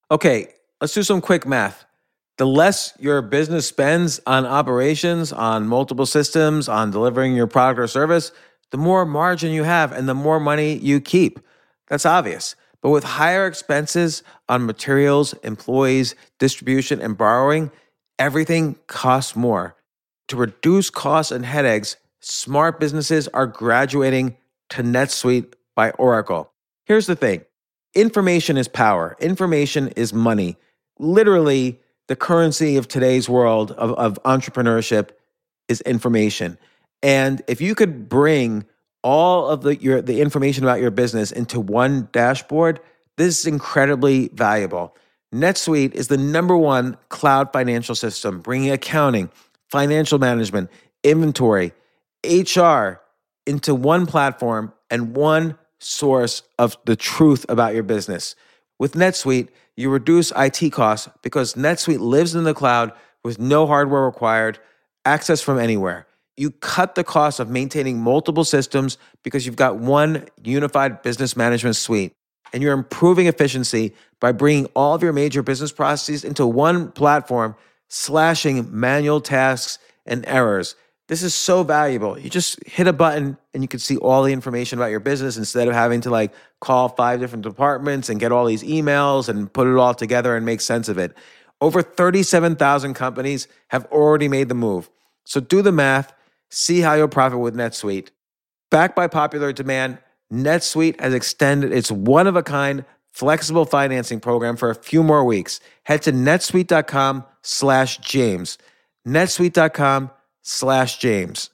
Okay, let's do some quick math. The less your business spends on operations, on multiple systems, on delivering your product or service, the more margin you have and the more money you keep. That's obvious. But with higher expenses on materials, employees, distribution, and borrowing, everything costs more. To reduce costs and headaches, smart businesses are graduating to NetSuite by Oracle. Here's the thing. Information is power. Information is money. Literally, the currency of today's world of entrepreneurship is information. And if you could bring all of the information about your business into one dashboard, this is incredibly valuable. NetSuite is the number one cloud financial system, bringing accounting, financial management, inventory, HR into one platform and one source of the truth about your business. With NetSuite, you reduce IT costs because NetSuite lives in the cloud with no hardware required, access from anywhere. You cut the cost of maintaining multiple systems because you've got one unified business management suite. And you're improving efficiency by bringing all of your major business processes into one platform, slashing manual tasks and errors. This is so valuable. You just hit a button and you can see all the information about your business instead of having to call 5 different departments and get all these emails and put it all together and make sense of it. Over 37,000 companies have already made the move. So do the math, see how you'll profit with NetSuite. Backed by popular demand, NetSuite has extended its one-of-a-kind flexible financing program for a few more weeks. Head to netsuite.com/James. netsuite.com/James.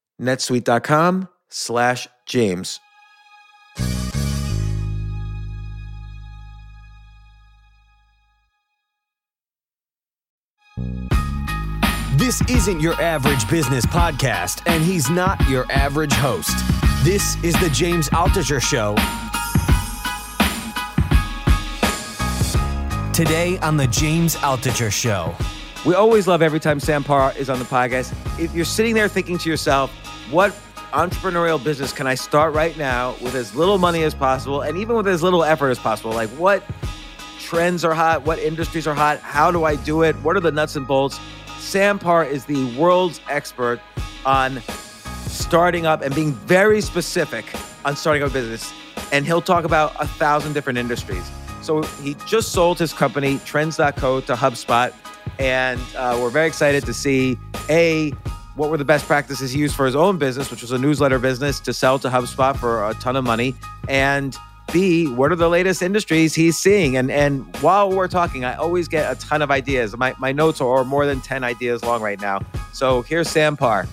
netsuite.com/James. This isn't your average business podcast, and he's not your average host. This is the James Altucher Show. Today on the James Altucher Show. We always love every time Sam Parr is on the podcast. If you're sitting there thinking to yourself, what entrepreneurial business can I start right now with as little money as possible and even with as little effort as possible? Like, what trends are hot? What industries are hot? How do I do it? What are the nuts and bolts? Sam Parr is the world's expert on starting up and being very specific on starting up a business. And he'll talk about 1,000 different industries. So he just sold his company, Trends.co, to HubSpot. And we're very excited to see, A, what were the best practices he used for his own business, which was a newsletter business, to sell to HubSpot for a ton of money. And B, what are the latest industries he's seeing? And while we're talking, I always get a ton of ideas. My notes are more than 10 ideas long right now. So here's Sam Parr.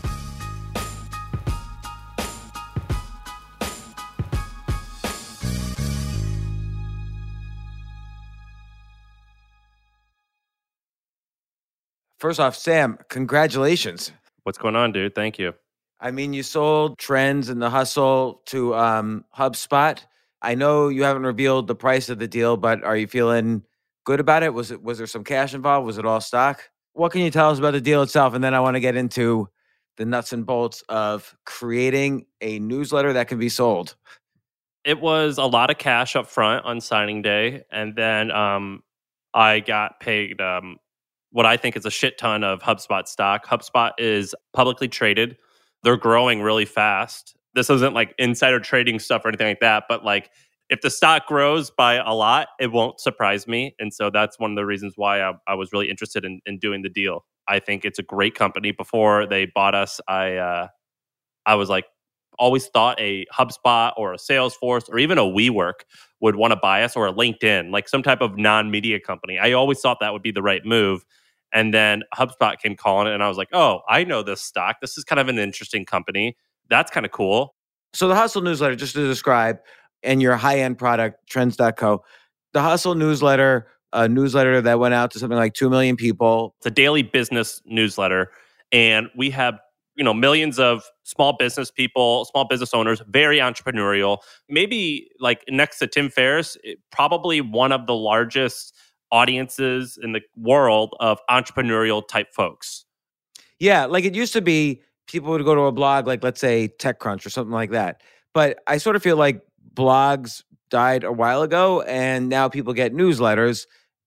First off, Sam, congratulations. What's going on, dude? Thank you. I mean, you sold Trends and The Hustle to HubSpot. I know you haven't revealed the price of the deal, but are you feeling good about it? Was there some cash involved? Was it all stock? What can you tell us about the deal itself? And then I want to get into the nuts and bolts of creating a newsletter that can be sold. It was a lot of cash up front on signing day, and then I got paid what I think is a shit ton of HubSpot stock. HubSpot is publicly traded. They're growing really fast. This isn't like insider trading stuff or anything like that, but if the stock grows by a lot, it won't surprise me. And so that's one of the reasons why I was really interested in doing the deal. I think it's a great company. Before they bought us, I was always thought a HubSpot or a Salesforce or even a WeWork would want to buy us, or a LinkedIn, like some type of non-media company. I always thought that would be the right move. And then HubSpot came calling it, and I was like, oh, I know this stock. This is kind of an interesting company. That's kind of cool. So the Hustle newsletter, just to describe, and your high-end product, Trends.co, the Hustle newsletter, a newsletter that went out to something like 2 million people. It's a daily business newsletter, and we have millions of small business people, small business owners, very entrepreneurial. Maybe next to Tim Ferriss, probably one of the largest audiences in the world of entrepreneurial type folks. Yeah, it used to be people would go to a blog let's say TechCrunch or something like that. But I sort of feel like blogs died a while ago and now people get newsletters.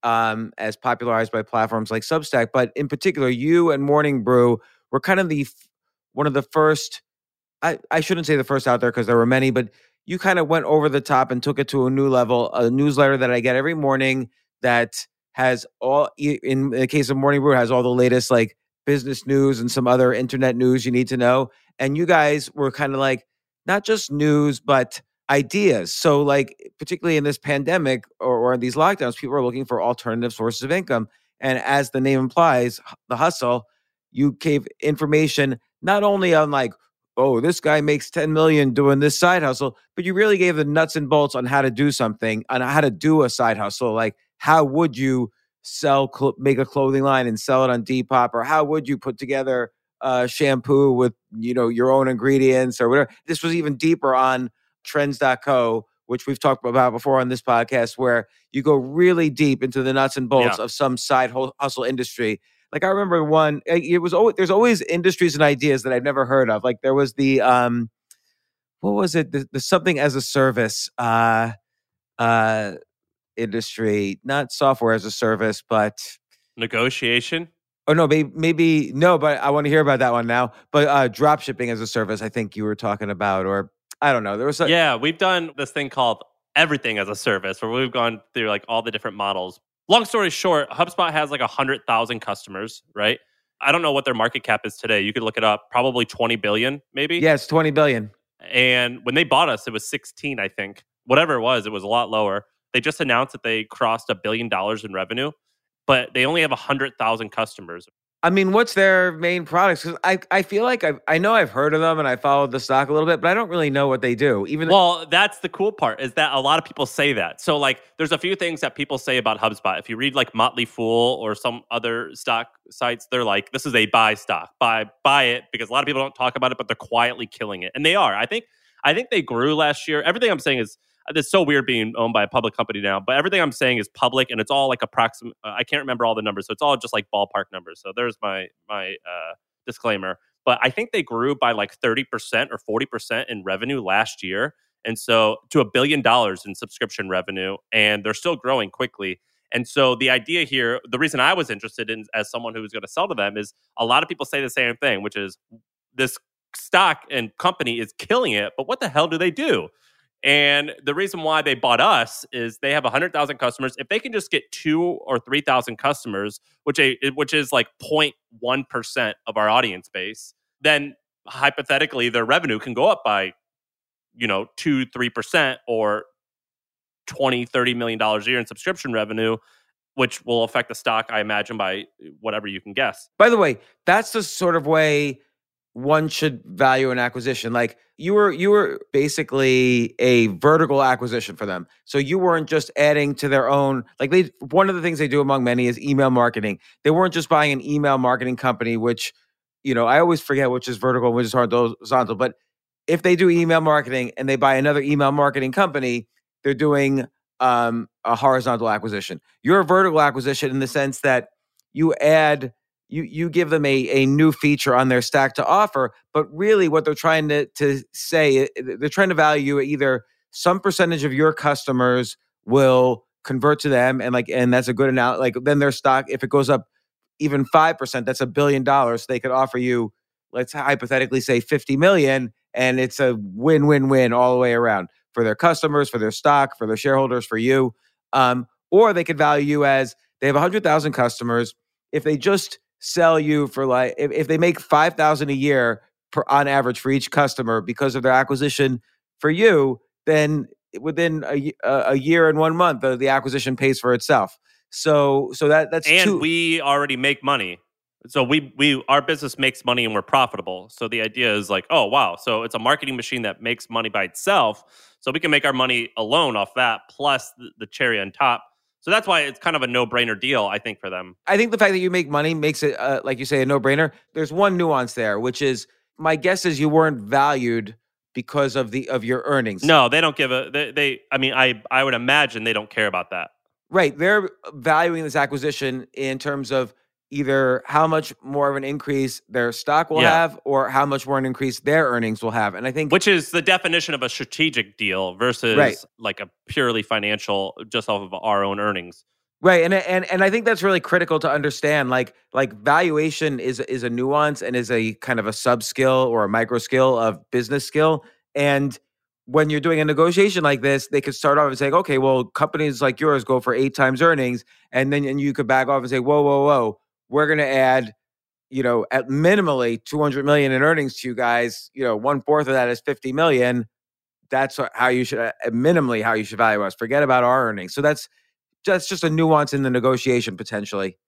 as popularized by platforms like Substack. But in particular, you and Morning Brew were kind of one of the first. I shouldn't say the first out there because there were many, but you kind of went over the top and took it to a new level. A newsletter that I get every morning that has in the case of Morning Brew, has all the latest like business news and some other internet news you need to know. And you guys were kind of like not just news, but ideas. So like, particularly in this pandemic or in these lockdowns, people are looking for alternative sources of income. And as the name implies, the hustle, you gave information not only on like, oh, this guy makes 10 million doing this side hustle, but you really gave the nuts and bolts on how to do something, on how to do a side hustle. Like, how would you make a clothing line and sell it on Depop, or how would you put together shampoo with, your own ingredients or whatever. This was even deeper on trends.co, which we've talked about before on this podcast, where you go really deep into the nuts and bolts of some side hustle industry. Like I remember one, there's always industries and ideas that I've never heard of. Like there was the, what was it? The something as a service industry, not software as a service, but negotiation. Oh no, maybe no, but I want to hear about that one now. But drop shipping as a service, I think you were talking about, or I don't know. There was we've done this thing called everything as a service, where we've gone through like all the different models. Long story short, HubSpot has like 100,000 customers, right? I don't know what their market cap is today. You could look it up. Probably 20 billion, maybe. Yes, 20 billion. And when they bought us, it was 16, I think. Whatever it was a lot lower. They just announced that they crossed $1 billion in revenue, but they only have 100,000 customers. I mean, what's their main products? Because I feel like I know I've heard of them and I followed the stock a little bit, but I don't really know what they do. Well, that's the cool part, is that a lot of people say that. So like, there's a few things that people say about HubSpot. If you read like Motley Fool or some other stock sites, they're like, this is a buy stock, buy it, because a lot of people don't talk about it, but they're quietly killing it, and they are. I think they grew last year. Everything I'm saying is. It's so weird being owned by a public company now, but everything I'm saying is public, and it's all like approximate. I can't remember all the numbers, so it's all just like ballpark numbers. So there's my disclaimer. But I think they grew by like 30% or 40% in revenue last year, and so to $1 billion in subscription revenue, and they're still growing quickly. And so the idea here, the reason I was interested in as someone who was going to sell to them, is a lot of people say the same thing, which is this stock and company is killing it, but what the hell do they do? And the reason why they bought us is they have 100,000 customers. If they can just get 2,000 or 3,000 customers, which is like 0.1% of our audience base, then hypothetically their revenue can go up by, 2-3%, or $20-30 million a year in subscription revenue, which will affect the stock, I imagine, by whatever you can guess. By the way, that's the sort of way one should value an acquisition. Like you were basically a vertical acquisition for them. So you weren't just adding to their own, like one of the things they do among many is email marketing. They weren't just buying an email marketing company, which, I always forget which is vertical and which is horizontal. But if they do email marketing and they buy another email marketing company, they're doing a horizontal acquisition. You're a vertical acquisition in the sense that you add, you give them a new feature on their stack to offer, but really what they're trying to say, they're trying to value either some percentage of your customers will convert to them, and that's a good amount. Like then their stock, if it goes up even 5%, that's $1 billion. So they could offer you, let's hypothetically say 50 million, and it's a win-win-win all the way around for their customers, for their stock, for their shareholders, for you. Or they could value you as they have 100,000 customers. If they just sell you for like, if they make 5,000 a year on average for each customer because of their acquisition for you, then within a year and 1 month, the acquisition pays for itself. So that's and we already make money. So our business makes money and we're profitable. So the idea is like, oh wow, so it's a marketing machine that makes money by itself. So we can make our money alone off that, plus the cherry on top. So that's why it's kind of a no-brainer deal, I think, for them. I think the fact that you make money makes it, like you say, a no-brainer. There's one nuance there, which is my guess is you weren't valued because of your earnings. No, they don't give I would imagine they don't care about that. Right. They're valuing this acquisition in terms of either how much more of an increase their stock will have or how much more an increase their earnings will have. And I think, which is the definition of a strategic deal versus like a purely financial, just off of our own earnings. Right, and I think that's really critical to understand. Like valuation is a nuance and is a kind of a sub skill or a micro skill of business skill. And when you're doing a negotiation like this, they could start off and say, okay, well, companies like yours go for 8 times earnings, and you could back off and say, whoa, whoa, whoa, we're going to add, at minimally 200 million in earnings to you guys. One fourth of that is 50 million. That's how you should minimally how you should value us. Forget about our earnings. So that's just a nuance in the negotiation potentially.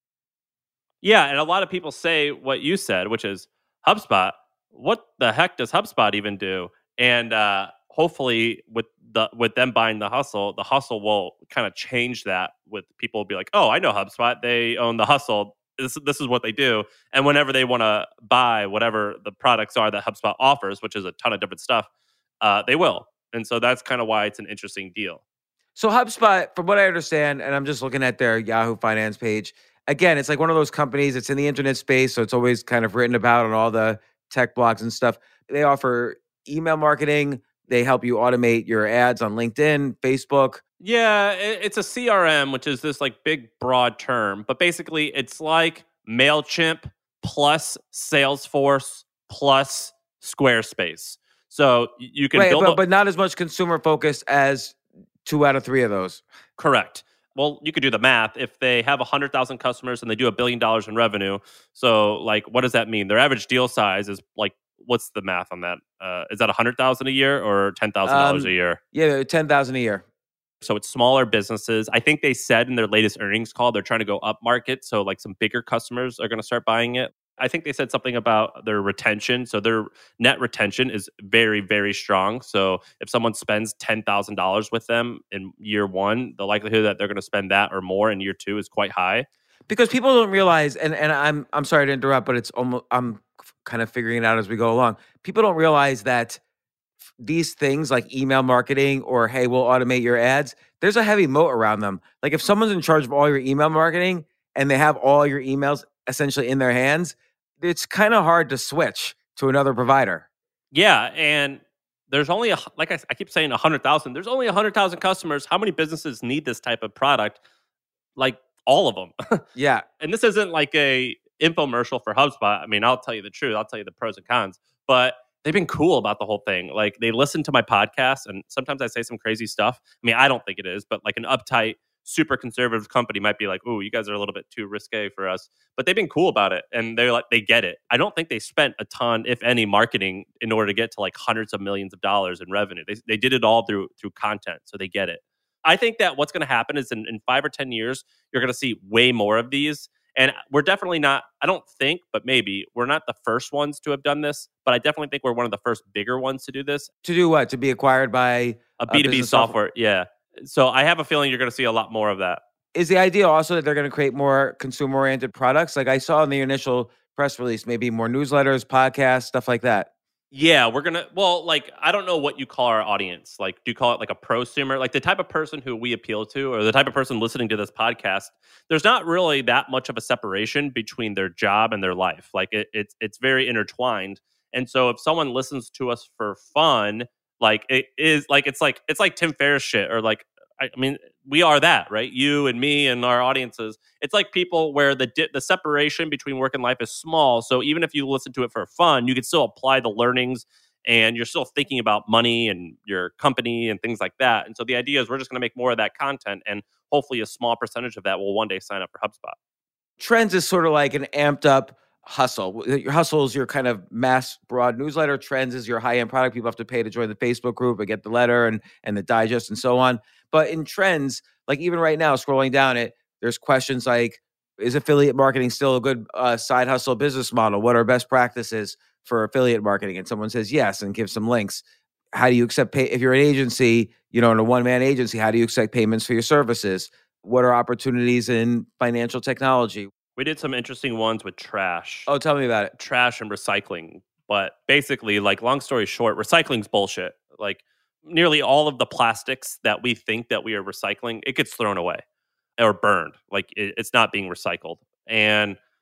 Yeah, and a lot of people say what you said, which is HubSpot. What the heck does HubSpot even do? And hopefully, with them buying the hustle will kind of change that. With people be like, oh, I know HubSpot. They own the hustle. This is what they do. And whenever they want to buy whatever the products are that HubSpot offers, which is a ton of different stuff, they will. And so that's kind of why it's an interesting deal. So HubSpot, from what I understand, and I'm just looking at their Yahoo Finance page, again, it's like one of those companies. It's in the internet space, so it's always kind of written about on all the tech blogs and stuff. They offer email marketing. They help you automate your ads on LinkedIn, Facebook. Yeah, it's a CRM, which is this like big broad term, but basically it's like MailChimp plus Salesforce plus Squarespace. So you can Right, build but not as much consumer focused as 2 out of 3 of those. correct. Well, you could do the math. If they have 100,000 customers and they do $1 billion in revenue, so like, what does that mean? Their average deal size is like, what's the math on that? Is that 100,000 a year or $10,000 a year? Yeah, 10,000 a year. So it's smaller businesses. I think they said in their latest earnings call they're trying to go up market. So like some bigger customers are going to start buying it. I think they said something about their retention. So their net retention is very, very strong. So if someone spends $10,000 with them in year one, the likelihood that they're going to spend that or more in year two is quite high. Because people don't realize, and I'm sorry to interrupt, but it's almost I'm kind of figuring it out as we go along. People don't realize that these things like email marketing or hey, we'll automate your ads, there's a heavy moat around them. Like if someone's in charge of all your email marketing and they have all your emails essentially in their hands, it's kind of hard to switch to another provider. Yeah, and there's only like I keep saying 100,000. There's only 100,000 customers. How many businesses need this type of product? Like all of them. Yeah. And this isn't like a infomercial for HubSpot. I mean, I'll tell you the truth. I'll tell you the pros and cons. But they've been cool about the whole thing. Like they listen to my podcast, and sometimes I say some crazy stuff. I mean, I don't think it is, but like an uptight, super conservative company might be like, "Ooh, you guys are a little bit too risque for us." But they've been cool about it, and they're like, they get it. I don't think they spent a ton, if any, marketing in order to get to like hundreds of millions of dollars in revenue. They did it all through content, so they get it. I think that what's going to happen is in 5 or 10 years, you're going to see way more of these. And we're definitely not, I don't think, but maybe we're not the first ones to have done this, but I definitely think we're one of the first bigger ones to do this. To do what? To be acquired by a B2B software. Yeah. So I have a feeling you're going to see a lot more of that. Is the idea also that they're going to create more consumer-oriented products? Like I saw in the initial press release, maybe more newsletters, podcasts, stuff like that. Yeah, we're going to, well, like, I don't know what you call our audience. Like, do you call it like a prosumer? Like the type of person who we appeal to or the type of person listening to this podcast, there's not really that much of a separation between their job and their life. Like it's very intertwined. And so if someone listens to us for fun, like it is like, it's like Tim Ferriss shit or like, I mean, we are that, right? You and me and our audiences. It's like people where the separation between work and life is small. So even if you listen to it for fun, you can still apply the learnings and you're still thinking about money and your company and things like that. And so the idea is we're just going to make more of that content and hopefully a small percentage of that will one day sign up for HubSpot. Trends is sort of like an amped up hustle. Your hustle is your kind of mass broad newsletter. Trends is your high end product. People have to pay to join the Facebook group and get the letter and the digest and so on. But in trends, like even right now, scrolling down it, there's questions like, is affiliate marketing still a good side hustle business model? What are best practices for affiliate marketing? And someone says yes and gives some links. How do you accept pay? If you're an agency, in a one-man agency, how do you accept payments for your services? What are opportunities in financial technology? We did some interesting ones with trash. Oh, tell me about it. Trash and recycling. But basically, like, long story short, recycling's bullshit. Like, nearly all of the plastics that we think that we are recycling, it gets thrown away or burned. Like, it's not being recycled. And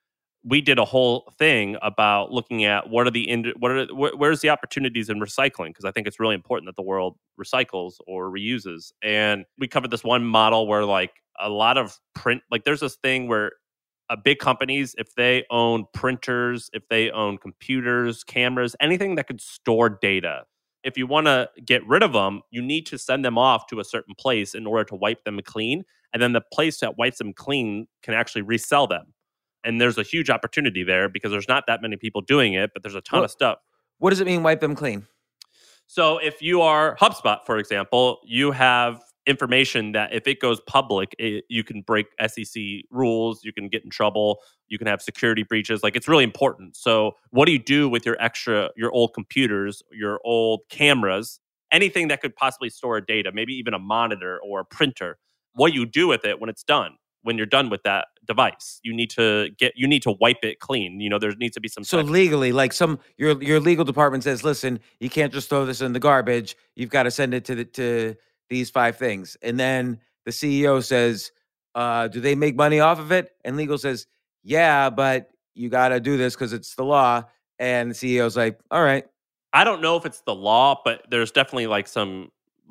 we did a whole thing about looking at where's the opportunities in recycling, because I think it's really important that the world recycles or reuses. And we covered this one model where like a lot of print, like there's this thing where big companies, if they own printers, if they own computers, cameras, anything that could store data, if you want to get rid of them, you need to send them off to a certain place in order to wipe them clean. And then the place that wipes them clean can actually resell them. And there's a huge opportunity there because there's not that many people doing it, but there's a ton of stuff. What does it mean, wipe them clean? So if you are HubSpot, for example, you have information that if it goes public, you can break SEC rules, you can get in trouble, you can have security breaches. Like, it's really important. So what do you do with your old computers, your old cameras, anything that could possibly store data, maybe even a monitor or a printer? What do you do with it when it's done? When you're done with that device, you need to wipe it clean. There needs to be some. So legally, like your legal department says, listen, you can't just throw this in the garbage. You've got to send it to these 5 things. And then the CEO says, do they make money off of it? And legal says, yeah, but you got to do this because it's the law. And the CEO's like, all right. I don't know if it's the law, but there's definitely like some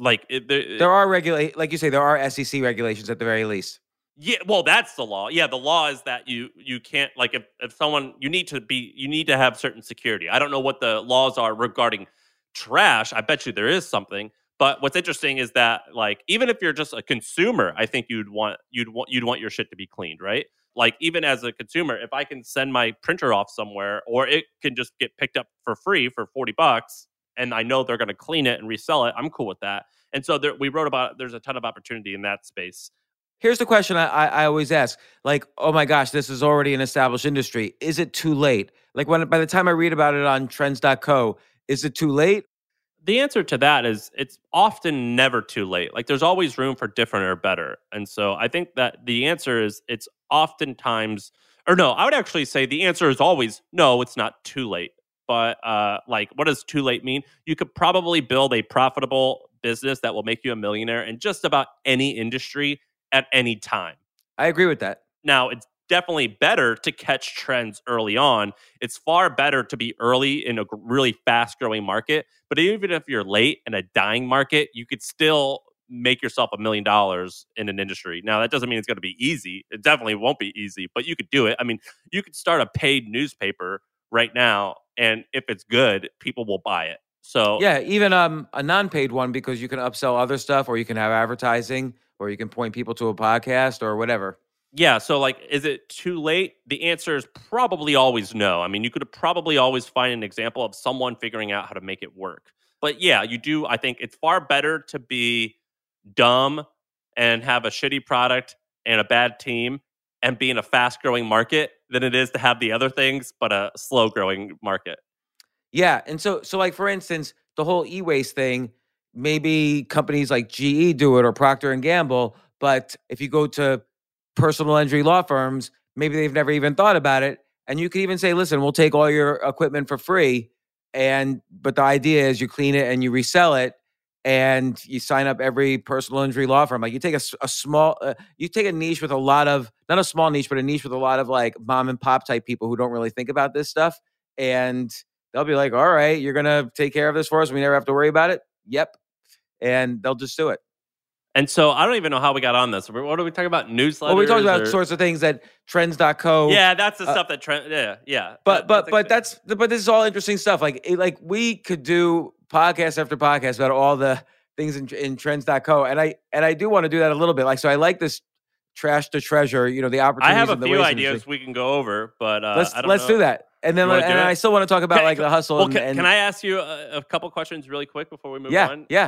there are like you say, there are SEC regulations at the very least. Yeah, well, that's the law. Yeah, the law is that you can't, like, if someone, you need to have certain security. I don't know what the laws are regarding trash. I bet you there is something. But what's interesting is that, like, even if you're just a consumer, I think you'd want your shit to be cleaned, right? Like, even as a consumer, if I can send my printer off somewhere, or it can just get picked up for free for $40, and I know they're going to clean it and resell it, I'm cool with that. And so we wrote about, there's a ton of opportunity in that space. Here's the question I always ask, like, oh my gosh, this is already an established industry. Is it too late? Like, by the time I read about it on trends.co, is it too late? The answer to that is it's often never too late. Like, there's always room for different or better. And so I think that the answer is it's oftentimes, or no, I would actually say the answer is always, no, it's not too late. But like, what does too late mean? You could probably build a profitable business that will make you a millionaire in just about any industry at any time. I agree with that. Now, it's definitely better to catch trends early on. It's far better to be early in a really fast-growing market. But even if you're late in a dying market, you could still make yourself $1 million in an industry. Now, that doesn't mean it's going to be easy. It definitely won't be easy, but you could do it. I mean, you could start a paid newspaper right now, and if it's good, people will buy it. So yeah, even a non-paid one, because you can upsell other stuff, or you can have advertising, or you can point people to a podcast or whatever. Yeah, so like, is it too late? The answer is probably always no. I mean, you could probably always find an example of someone figuring out how to make it work. But yeah, you do. I think it's far better to be dumb and have a shitty product and a bad team and be in a fast-growing market than it is to have the other things, but a slow-growing market. Yeah, and so like, for instance, the whole e-waste thing, maybe companies like GE do it or Procter & Gamble, but if you go to personal injury law firms, maybe they've never even thought about it. And you could even say, listen, we'll take all your equipment for free. But the idea is you clean it and you resell it, and you sign up every personal injury law firm. Like, you take a small, you take a niche with a lot of, not a small niche, but a niche with a lot of like mom and pop type people who don't really think about this stuff. And they'll be like, all right, you're going to take care of this for us. We never have to worry about it. Yep. And they'll just do it. And so I don't even know how we got on this. What are we talking about? Newsletters? Well, we talked about sorts of things that trends.co. Yeah, that's the stuff that trend. Yeah. But this is all interesting stuff. Like we could do podcast after podcast about all the things in trends.co. And I do want to do that a little bit. Like, so I like this trash to treasure, the opportunities. I have a few ideas we can go over, but let's do that. And then I still want to talk about like the hustle. Well, can I ask you a couple questions really quick before we move on? Yeah.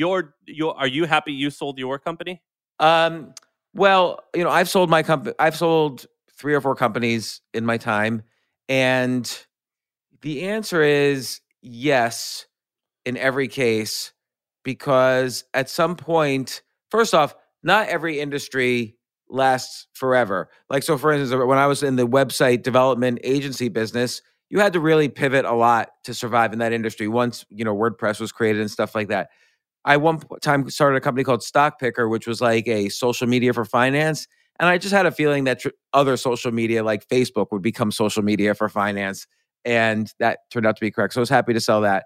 Are you happy you sold your company? Well, I've sold my company. I've sold 3 or 4 companies in my time, and the answer is yes in every case, because at some point, first off, not every industry lasts forever. Like, so for instance, when I was in the website development agency business, you had to really pivot a lot to survive in that industry once, WordPress was created and stuff like that. I one time started a company called Stock Picker, which was like a social media for finance. And I just had a feeling that other social media like Facebook would become social media for finance. And that turned out to be correct. So I was happy to sell that.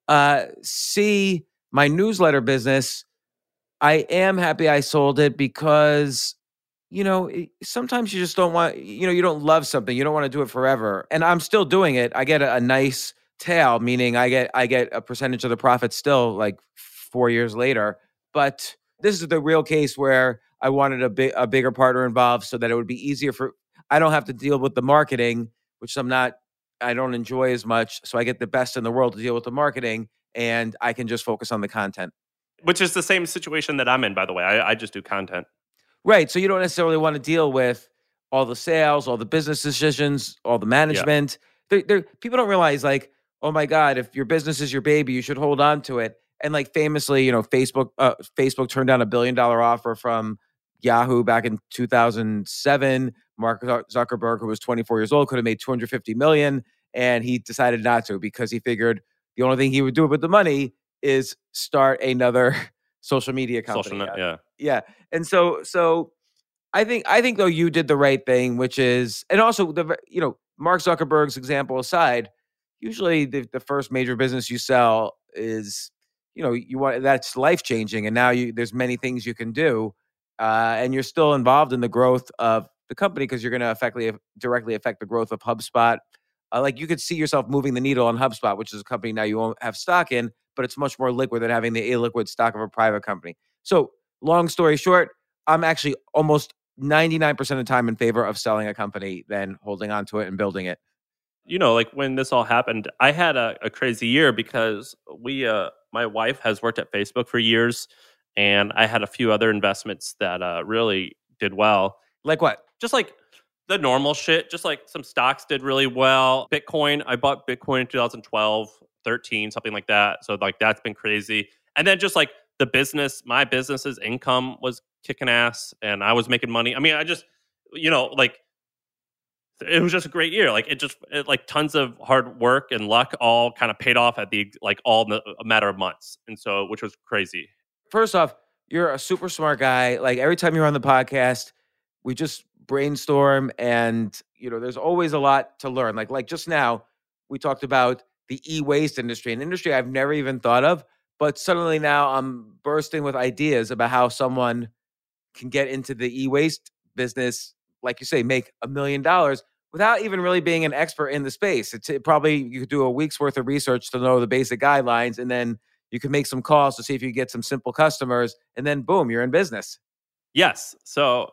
C, my newsletter business, I am happy I sold it because, sometimes you just don't want, you don't love something. You don't want to do it forever. And I'm still doing it. I get a nice tail, meaning I get a percentage of the profit still like 4 years later. But this is the real case where I wanted a bigger partner involved so that it would be easier I don't have to deal with the marketing, which I don't enjoy as much. So I get the best in the world to deal with the marketing, and I can just focus on the content. Which is the same situation that I'm in, by the way. I just do content. Right. So you don't necessarily want to deal with all the sales, all the business decisions, all the management. People don't realize, like, oh my God, if your business is your baby, you should hold on to it. And like famously, Facebook turned down $1 billion offer from Yahoo back in 2007. Mark Zuckerberg, who was 24 years old, could have made $250 million, and he decided not to because he figured the only thing he would do with the money is start another social media company. Yeah. And so I think though you did the right thing, which is, and also Mark Zuckerberg's example aside, usually the first major business you sell is, that's life changing, and now there's many things you can do, and you're still involved in the growth of the company because you're going to directly affect the growth of HubSpot. Like you could see yourself moving the needle on HubSpot, which is a company now you won't have stock in, but it's much more liquid than having the illiquid stock of a private company. So long story short, I'm actually almost 99% of the time in favor of selling a company than holding on to it and building it. Like when this all happened, I had a crazy year because my wife has worked at Facebook for years, and I had a few other investments that really did well. Like what? Just like the normal shit, just like some stocks did really well. Bitcoin, I bought Bitcoin in 2012, 13, something like that. So like that's been crazy. And then just like my business's income was kicking ass and I was making money. I mean, I just, like it was just a great year. Like like tons of hard work and luck all kind of paid off at all in a matter of months. And so, which was crazy. First off, you're a super smart guy. Like every time you're on the podcast, we just brainstorm and, there's always a lot to learn. Like just now we talked about the e-waste industry, an industry I've never even thought of, but suddenly now I'm bursting with ideas about how someone can get into the e-waste business, like you say, make $1 million without even really being an expert in the space. Probably you could do a week's worth of research to know the basic guidelines, and then you can make some calls to see if you get some simple customers, and then boom, you're in business. Yes. So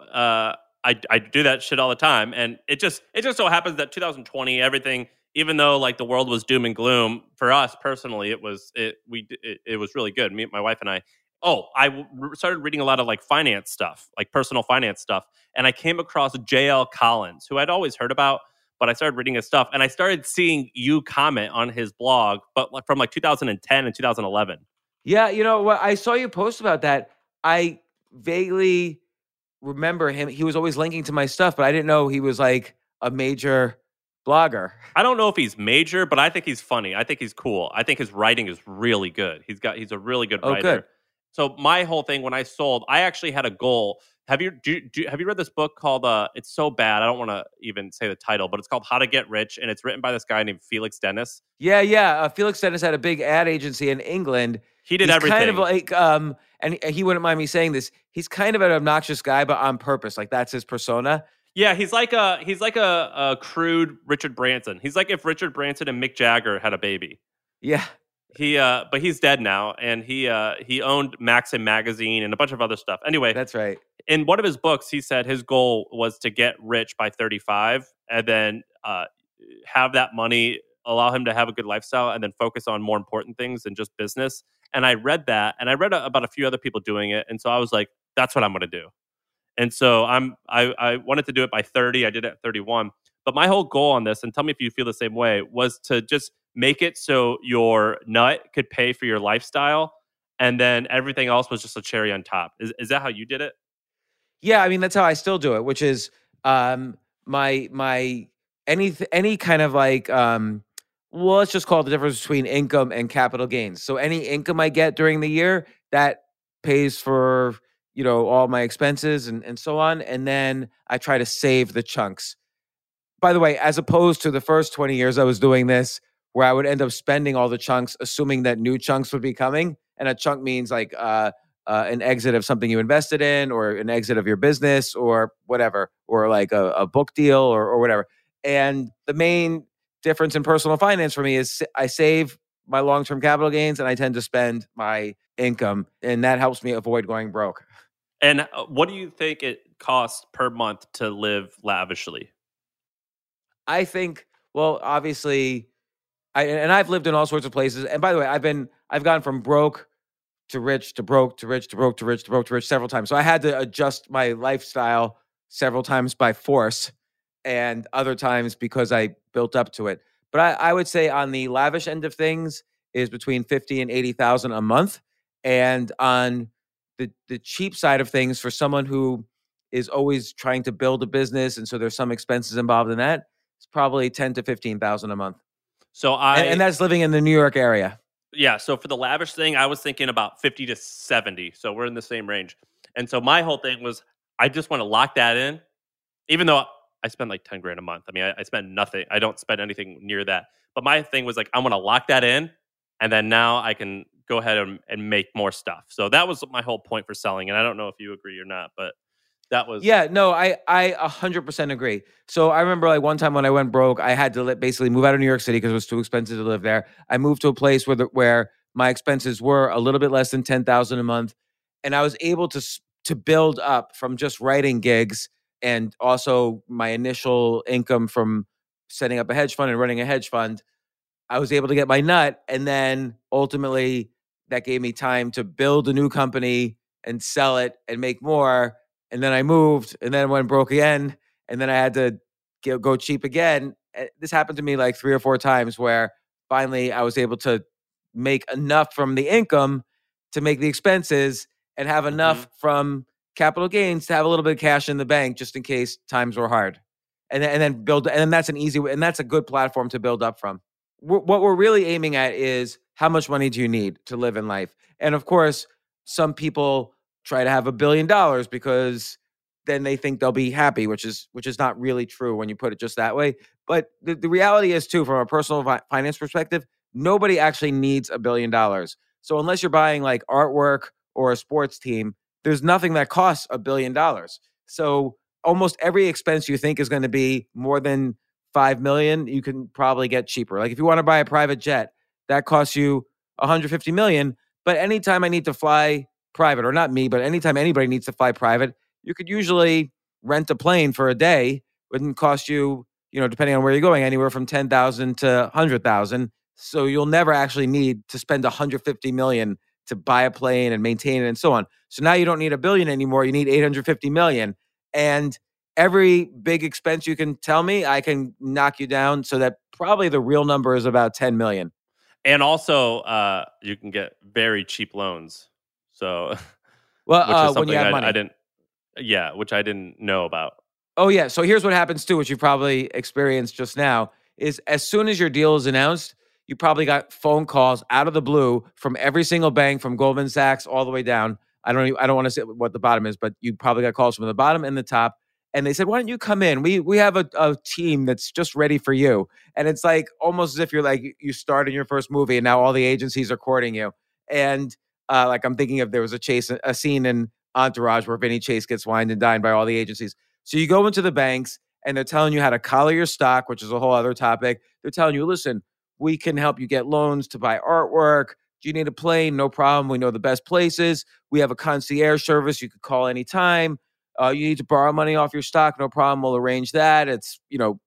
I do that shit all the time, and it just so happens that 2020, everything, even though like the world was doom and gloom, for us personally, it was really good. My wife and I. I started reading a lot of like finance stuff, like personal finance stuff, and I came across J.L. Collins, who I'd always heard about, but I started reading his stuff, and I started seeing you comment on his blog, but like from like 2010 and 2011. Yeah, what I saw you post about that. I vaguely remember him. He was always linking to my stuff, but I didn't know he was like a major blogger. I don't know if he's major, but I think he's funny. I think he's cool. I think his writing is really good. He's a really good writer. Good. So my whole thing when I sold, I actually had a goal. Have you read this book called it's so bad I don't want to even say the title, but it's called How to Get Rich, and it's written by this guy named Felix Dennis. Yeah. Felix Dennis had a big ad agency in England. He did everything. Kind of like and he wouldn't mind me saying this. He's kind of an obnoxious guy, but on purpose. Like that's his persona. Yeah, he's like a crude Richard Branson. He's like if Richard Branson and Mick Jagger had a baby. Yeah. But he's dead now, and he owned Maxim magazine and a bunch of other stuff. Anyway, that's right. In one of his books, he said his goal was to get rich by 35, and then have that money allow him to have a good lifestyle, and then focus on more important things than just business. And I read that, and I read about a few other people doing it, and so I was like, that's what I'm going to do. And so I wanted to do it by 30. I did it at 31. But my whole goal on this, and tell me if you feel the same way, was to just make it so your nut could pay for your lifestyle, and then everything else was just a cherry on top. Is that how you did it? Yeah, I mean that's how I still do it, which is my any kind of like well, let's just call it the difference between income and capital gains. So any income I get during the year that pays for all my expenses and so on. And then I try to save the chunks. By the way, as opposed to the first 20 years I was doing this, where I would end up spending all the chunks, assuming that new chunks would be coming. And a chunk means like an exit of something you invested in, or an exit of your business, or whatever, or like a book deal, or whatever. And the main difference in personal finance for me is I save my long-term capital gains and I tend to spend my income. And that helps me avoid going broke. And what do you think it costs per month to live lavishly? I think, well, obviously, I've lived in all sorts of places. And by the way, I've gone from broke to rich to broke to rich to broke to rich to broke to rich several times. So I had to adjust my lifestyle several times by force, and other times because I built up to it. But I would say on the lavish end of things is between 50 and 80,000 a month. And on the cheap side of things, for someone who is always trying to build a business, and so there's some expenses involved in that, it's probably 10 to 15,000 a month. So And that's living in the New York area. Yeah, so for the lavish thing, I was thinking about 50 to 70. So we're in the same range. And so my whole thing was, I just want to lock that in, even though I spend like 10 grand a month. I mean, I spend nothing. I don't spend anything near that. But my thing was like, I want to lock that in, and then now I can go ahead and make more stuff. So that was my whole point for selling. And I don't know if you agree or not, but that was... Yeah, no, I 100% agree. So I remember like one time when I went broke, I had to basically move out of New York City because it was too expensive to live there. I moved to a place where my expenses were a little bit less than 10,000 a month, and I was able to build up from just writing gigs, and also my initial income from setting up a hedge fund and running a hedge fund. I was able to get my nut, and then ultimately that gave me time to build a new company and sell it and make more. And then I moved, and then went broke again, and then I had to go cheap again. This happened to me like 3 or 4 times, where finally I was able to make enough from the income to make the expenses, and have enough from capital gains to have a little bit of cash in the bank just in case times were hard. And then build, and then that's an easy way, and that's a good platform to build up from. What we're really aiming at is, how much money do you need to live in life? And of course, some people try to have $1 billion because then they think they'll be happy, which is not really true when you put it just that way. But the reality is too, from a personal finance perspective, nobody actually needs $1 billion. So unless you're buying like artwork or a sports team, there's nothing that costs $1 billion. So almost every expense you think is going to be more than 5 million, you can probably get cheaper. Like if you want to buy a private jet, that costs you 150 million. But anytime I need to fly private, or not me, but anytime anybody needs to fly private, you could usually rent a plane for a day. Wouldn't cost you, depending on where you're going, anywhere from 10,000 to 100,000. So you'll never actually need to spend 150 million to buy a plane and maintain it and so on. So now you don't need $1 billion anymore. You need 850 million. And every big expense you can tell me, I can knock you down so that probably the real number is about 10 million. And also, you can get very cheap loans. So, well, when you have money. Which I didn't know about. Oh, yeah. So here's what happens too, which you probably experienced just now, is as soon as your deal is announced, you probably got phone calls out of the blue from every single bank, from Goldman Sachs all the way down. I don't want to say what the bottom is, but you probably got calls from the bottom and the top. And they said, why don't you come in? We have a team that's just ready for you. And it's like almost as if you're like, you started your first movie and now all the agencies are courting you. And like I'm thinking of, there was a scene in Entourage where Vinny Chase gets wined and dined by all the agencies. So you go into the banks and they're telling you how to collar your stock, which is a whole other topic. They're telling you, listen, we can help you get loans to buy artwork. Do you need a plane? No problem. We know the best places. We have a concierge service. You could call anytime. You need to borrow money off your stock. No problem. We'll arrange that. It's,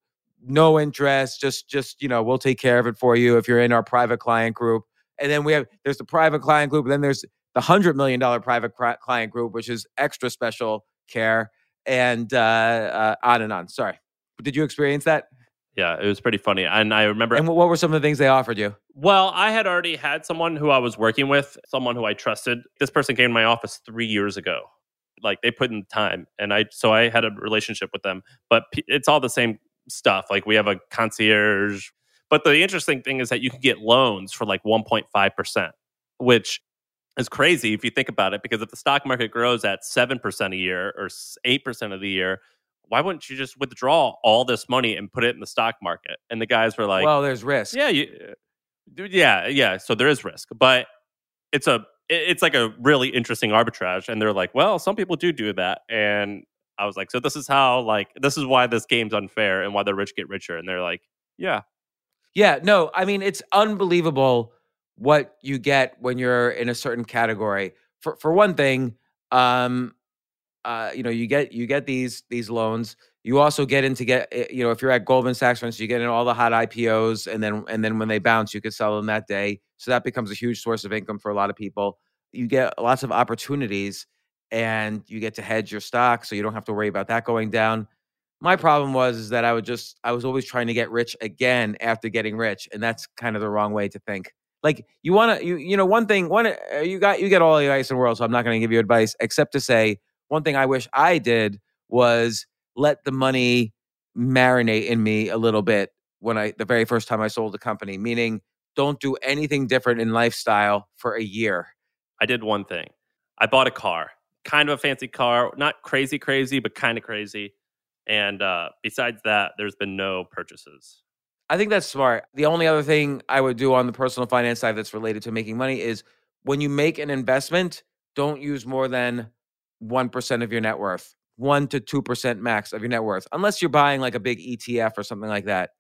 no interest. Just, we'll take care of it for you if you're in our private client group. And then there's the private client group. And then there's the $100 million private client group, which is extra special care, and on and on. Sorry. But did you experience that? Yeah, it was pretty funny. And I remember... And what were some of the things they offered you? Well, I had already had someone who I was working with, someone who I trusted. This person came to my office 3 years ago. Like, they put in the time. And so I had a relationship with them. But it's all the same stuff. Like, we have a concierge. But the interesting thing is that you can get loans for like 1.5%, which is crazy if you think about it, because if the stock market grows at 7% a year or 8% of the year, why wouldn't you just withdraw all this money and put it in the stock market? And the guys were like, well, there's risk. yeah. So there is risk, but it's like a really interesting arbitrage. And they're like, well, some people do that. And I was like, so this is why this game's unfair and why the rich get richer. And they're like, yeah. Yeah, no, I mean, it's unbelievable what you get when you're in a certain category. For one thing, you get these loans. You also get if you're at Goldman Sachs, for instance, you get in all the hot IPOs, and then when they bounce, you could sell them that day. So that becomes a huge source of income for a lot of people. You get lots of opportunities, and you get to hedge your stock, so you don't have to worry about that going down. My problem is that I was always trying to get rich again after getting rich, and that's kind of the wrong way to think. Like you get all the advice in the world, so I'm not going to give you advice except to say one thing I wish I did was let the money marinate in me a little bit the very first time I sold a company, meaning don't do anything different in lifestyle for a year. I did one thing. I bought a car, kind of a fancy car, not crazy, but kind of crazy. And besides that, there's been no purchases. I think that's smart. The only other thing I would do on the personal finance side that's related to making money is when you make an investment, don't use more than 1% of your net worth, 1 to 2% max of your net worth, unless you're buying like a big ETF or something like that.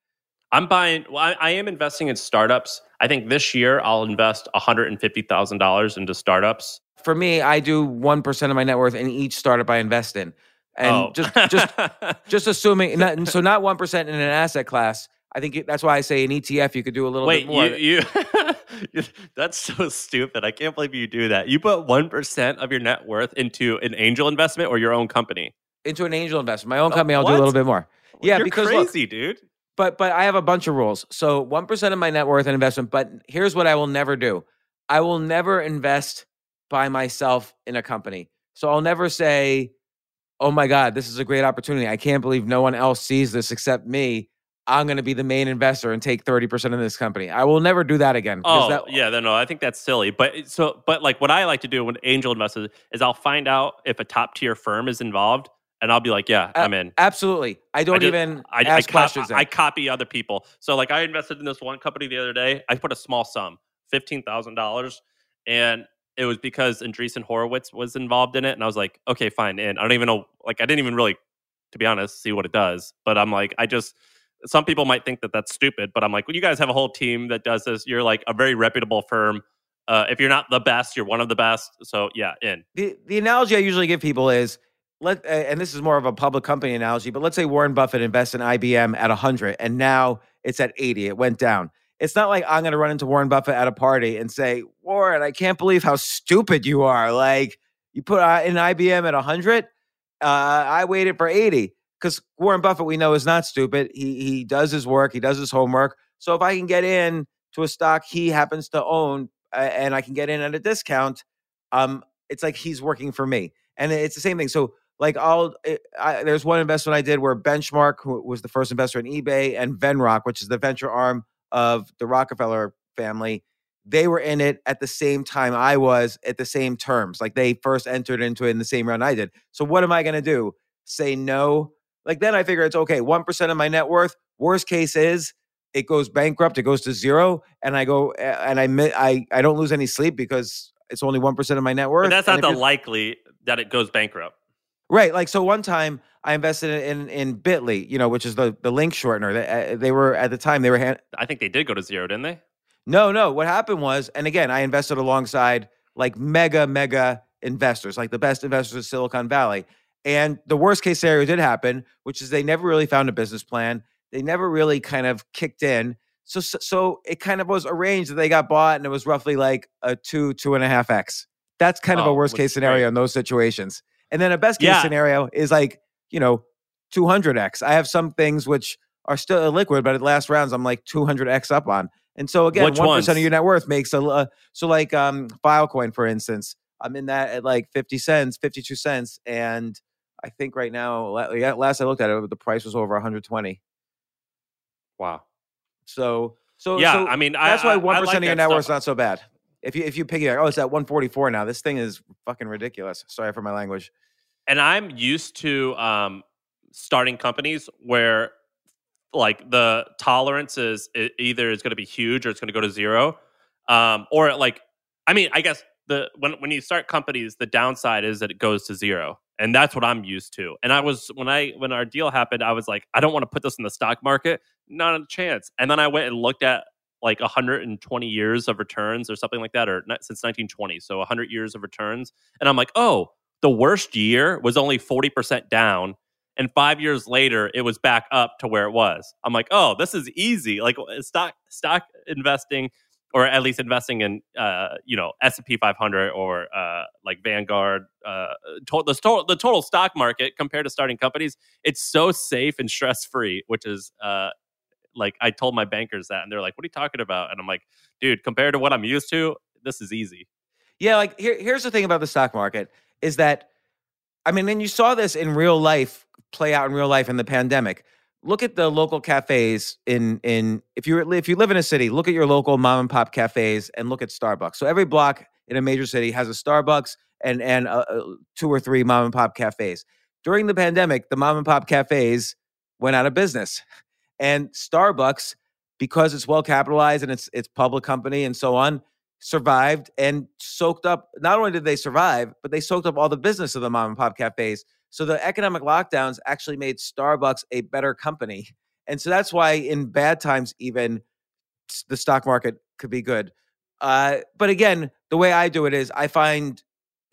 I am investing in startups. I think this year I'll invest $150,000 into startups. For me, I do 1% of my net worth in each startup I invest in. And just assuming, not 1% in an asset class. I think that's why I say an ETF, you could do a little bit more. That's so stupid. I can't believe you do that. You put 1% of your net worth into an angel investment or your own company? Into an angel investment. My own company, I'll do a little bit more. Yeah, You're because crazy, dude. But I have a bunch of rules. So 1% of my net worth and investment. But here's what I will never do. I will never invest by myself in a company. So I'll never say, oh my God, this is a great opportunity. I can't believe no one else sees this except me. I'm going to be the main investor and take 30% of this company. I will never do that again. No, I think that's silly. But like what I like to do when angel investors is I'll find out if a top tier firm is involved, and I'll be like, yeah, I'm in. Absolutely. I don't even ask questions. I copy other people. So like I invested in this one company the other day. I put a small sum, $15,000, and it was because Andreessen Horowitz was involved in it, and I was like, okay, fine. And I don't even know, like I didn't even really, to be honest, see what it does. But I'm like, some people might think that that's stupid, but I'm like, well, you guys have a whole team that does this. You're like a very reputable firm. If you're not the best, you're one of the best. So yeah, in. The analogy I usually give people is, and this is more of a public company analogy, but let's say Warren Buffett invests in IBM at 100 and now it's at 80. It went down. It's not like I'm going to run into Warren Buffett at a party and say, Warren, I can't believe how stupid you are. Like you put in IBM at 100. I waited for 80. Because Warren Buffett, we know, is not stupid. He does his work. He does his homework. So if I can get in to a stock he happens to own and I can get in at a discount, it's like he's working for me. And it's the same thing. So like there's one investment I did where Benchmark, who was the first investor in eBay, and Venrock, which is the venture arm of the Rockefeller family, they were in it at the same time I was, at the same terms. Like they first entered into it in the same round I did. So what am I going to do? Say no? Like then I figure it's okay. 1% of my net worth. Worst case is it goes bankrupt. It goes to zero, and I go and I don't lose any sleep because it's only 1% of my net worth. But that's not likely that it goes bankrupt, right? Like so, one time I invested in Bitly, which is the link shortener. They were at the time I think they did go to zero, didn't they? No. What happened was, and again, I invested alongside like mega investors, like the best investors in Silicon Valley. And the worst case scenario did happen, which is they never really found a business plan. They never really kind of kicked in. So it kind of was arranged that they got bought, and it was roughly like a 2.5x. That's kind of a worst case scenario in those situations. And then a best case scenario is like, 200x. I have some things which are still illiquid, but at last rounds, I'm like 200x up on. And so again, 1% of your net worth makes so like Filecoin, for instance, I'm in that at like 50 cents, 52 cents. And I think right now, last I looked at it, the price was over 120. Wow. So I mean, that's why 1% of your net worth is not so bad. If you piggyback, oh, it's at 144 now. This thing is fucking ridiculous. Sorry for my language. And I'm used to starting companies where like the tolerance is either is going to be huge or it's going to go to zero, or like, I mean, I guess when you start companies, the downside is that it goes to zero, and that's what I'm used to. And I was when our deal happened, I was like, I don't want to put this in the stock market, not a chance. And then I went and looked at like 120 years of returns or something like that, or since 1920, so 100 years of returns, and I'm like, oh, the worst year was only 40% down. And 5 years later, it was back up to where it was. I'm like, oh, this is easy. Like stock investing, or at least investing in, S&P 500 or like Vanguard, the total stock market compared to starting companies. It's so safe and stress free, which is like I told my bankers that, and they're like, "What are you talking about?" And I'm like, "Dude, compared to what I'm used to, this is easy." Yeah, like here's the thing about the stock market is that, I mean, and you saw this in real life play out in real life in the pandemic. Look at the local cafes in if you live in a city, look at your local mom and pop cafes and look at Starbucks. So every block in a major city has a Starbucks and 2 or 3 mom and pop cafes. During the pandemic, the mom and pop cafes went out of business, and Starbucks, because it's well capitalized and it's public company and so on, survived and soaked up. Not only did they survive, but they soaked up all the business of the mom and pop cafes. So the economic lockdowns actually made Starbucks a better company. And so that's why in bad times, even the stock market could be good. But again, the way I do it is I find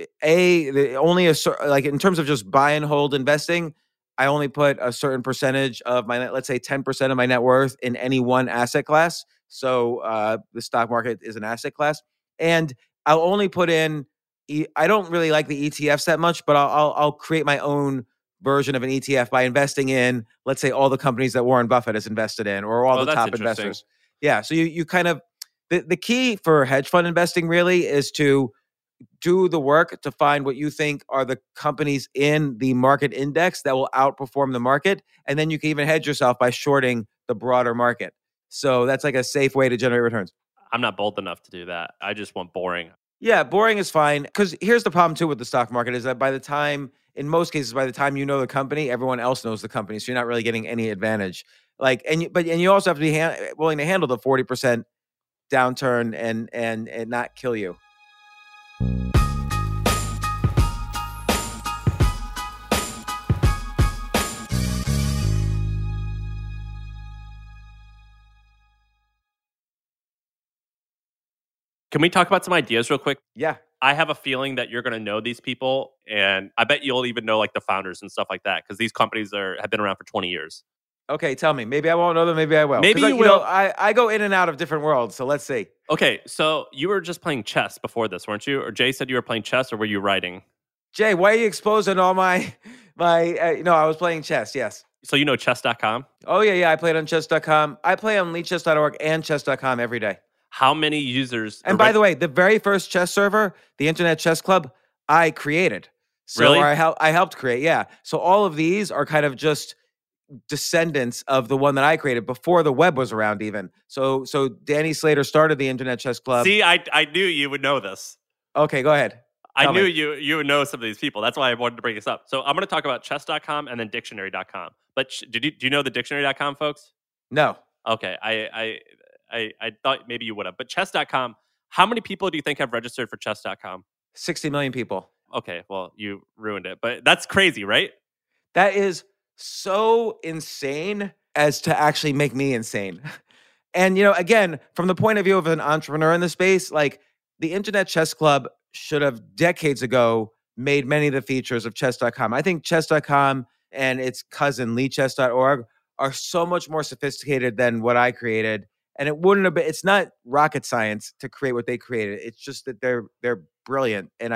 like in terms of just buy and hold investing, I only put a certain percentage of my, let's say 10% of my net worth in any one asset class. So the stock market is an asset class, and I'll only put in. I don't really like the ETFs that much, but I'll create my own version of an ETF by investing in, let's say, all the companies that Warren Buffett has invested in, or all the top investors. Yeah. So you kind of the key for hedge fund investing really is to do the work to find what you think are the companies in the market index that will outperform the market. And then you can even hedge yourself by shorting the broader market. So that's like a safe way to generate returns. I'm not bold enough to do that. I just want boring. Yeah, boring is fine. Because here's the problem too with the stock market is that in most cases, by the time you know the company, everyone else knows the company. So you're not really getting any advantage. And you also have to be willing to handle the 40% downturn and not kill you. Can we talk about some ideas real quick? Yeah. I have a feeling that you're going to know these people, and I bet you'll even know like the founders and stuff like that, because these companies have been around for 20 years. Okay, tell me. Maybe I won't know them. Maybe I will. Maybe you will. I go in and out of different worlds, so let's see. Okay, so you were just playing chess before this, weren't you? Or Jay said you were playing chess, or were you writing? Jay, why are you exposing all my? No, I was playing chess. Yes. So you know chess.com? Oh yeah. I played on chess.com. I play on leadchess.org and chess.com every day. How many users? And by the way, the very first chess server, the Internet Chess Club, I created. So really? I helped create. Yeah. So all of these are kind of just descendants of the one that I created before the web was around even. So Danny Slater started the Internet Chess Club. See, I knew you would know this. Okay, go ahead. I knew you would know some of these people. That's why I wanted to bring this up. So I'm going to talk about chess.com and then dictionary.com. But do you know the dictionary.com, folks? No. Okay. I thought maybe you would have. But chess.com, how many people do you think have registered for chess.com? 60 million people. Okay, well, you ruined it. But that's crazy, right? That is so insane as to actually make me insane. And, again, from the point of view of an entrepreneur in the space, like the Internet Chess Club should have decades ago made many of the features of chess.com. I think chess.com and its cousin leadchess.org are so much more sophisticated than what I created. And it wouldn't have been, it's not rocket science to create what they created. It's just that they're brilliant. And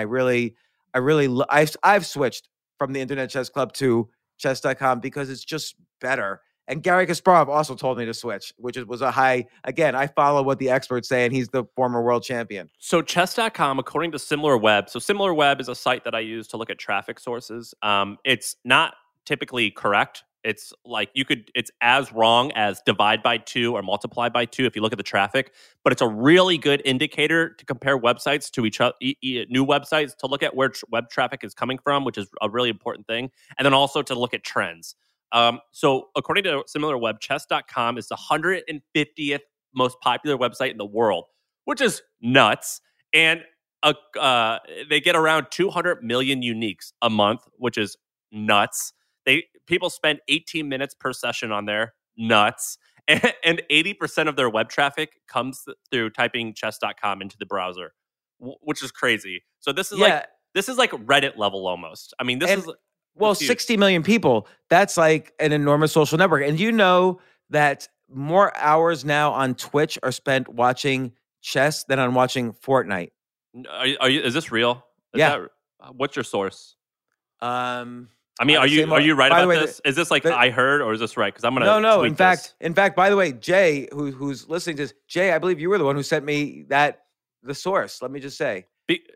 I've switched from the Internet Chess Club to chess.com because it's just better. And Gary Kasparov also told me to switch, which was a high, again, I follow what the experts say, and he's the former world champion. So chess.com, according to SimilarWeb, so SimilarWeb is a site that I use to look at traffic sources. It's not typically correct. It's like it's as wrong as divide by 2 or multiply by 2 if you look at the traffic, but it's a really good indicator to compare websites to each other, new websites, to look at where web traffic is coming from, which is a really important thing. And then also to look at trends. So according to SimilarWeb, chess.com is the 150th most popular website in the world, which is nuts. And they get around 200 million uniques a month, which is nuts. People spend 18 minutes per session on there. Nuts. And 80% of their web traffic comes through typing chess.com into the browser, which is crazy. So this is like Reddit level almost. I mean, this is 60 million people. That's like an enormous social network. And you know that more hours now on Twitch are spent watching chess than on watching Fortnite. Is this real? What's your source? I mean, are you right about this? Is this like I heard, or is this right? Because I'm gonna no. In fact, by the way, Jay, who's listening to this, Jay, I believe you were the one who sent me the source. Let me just say,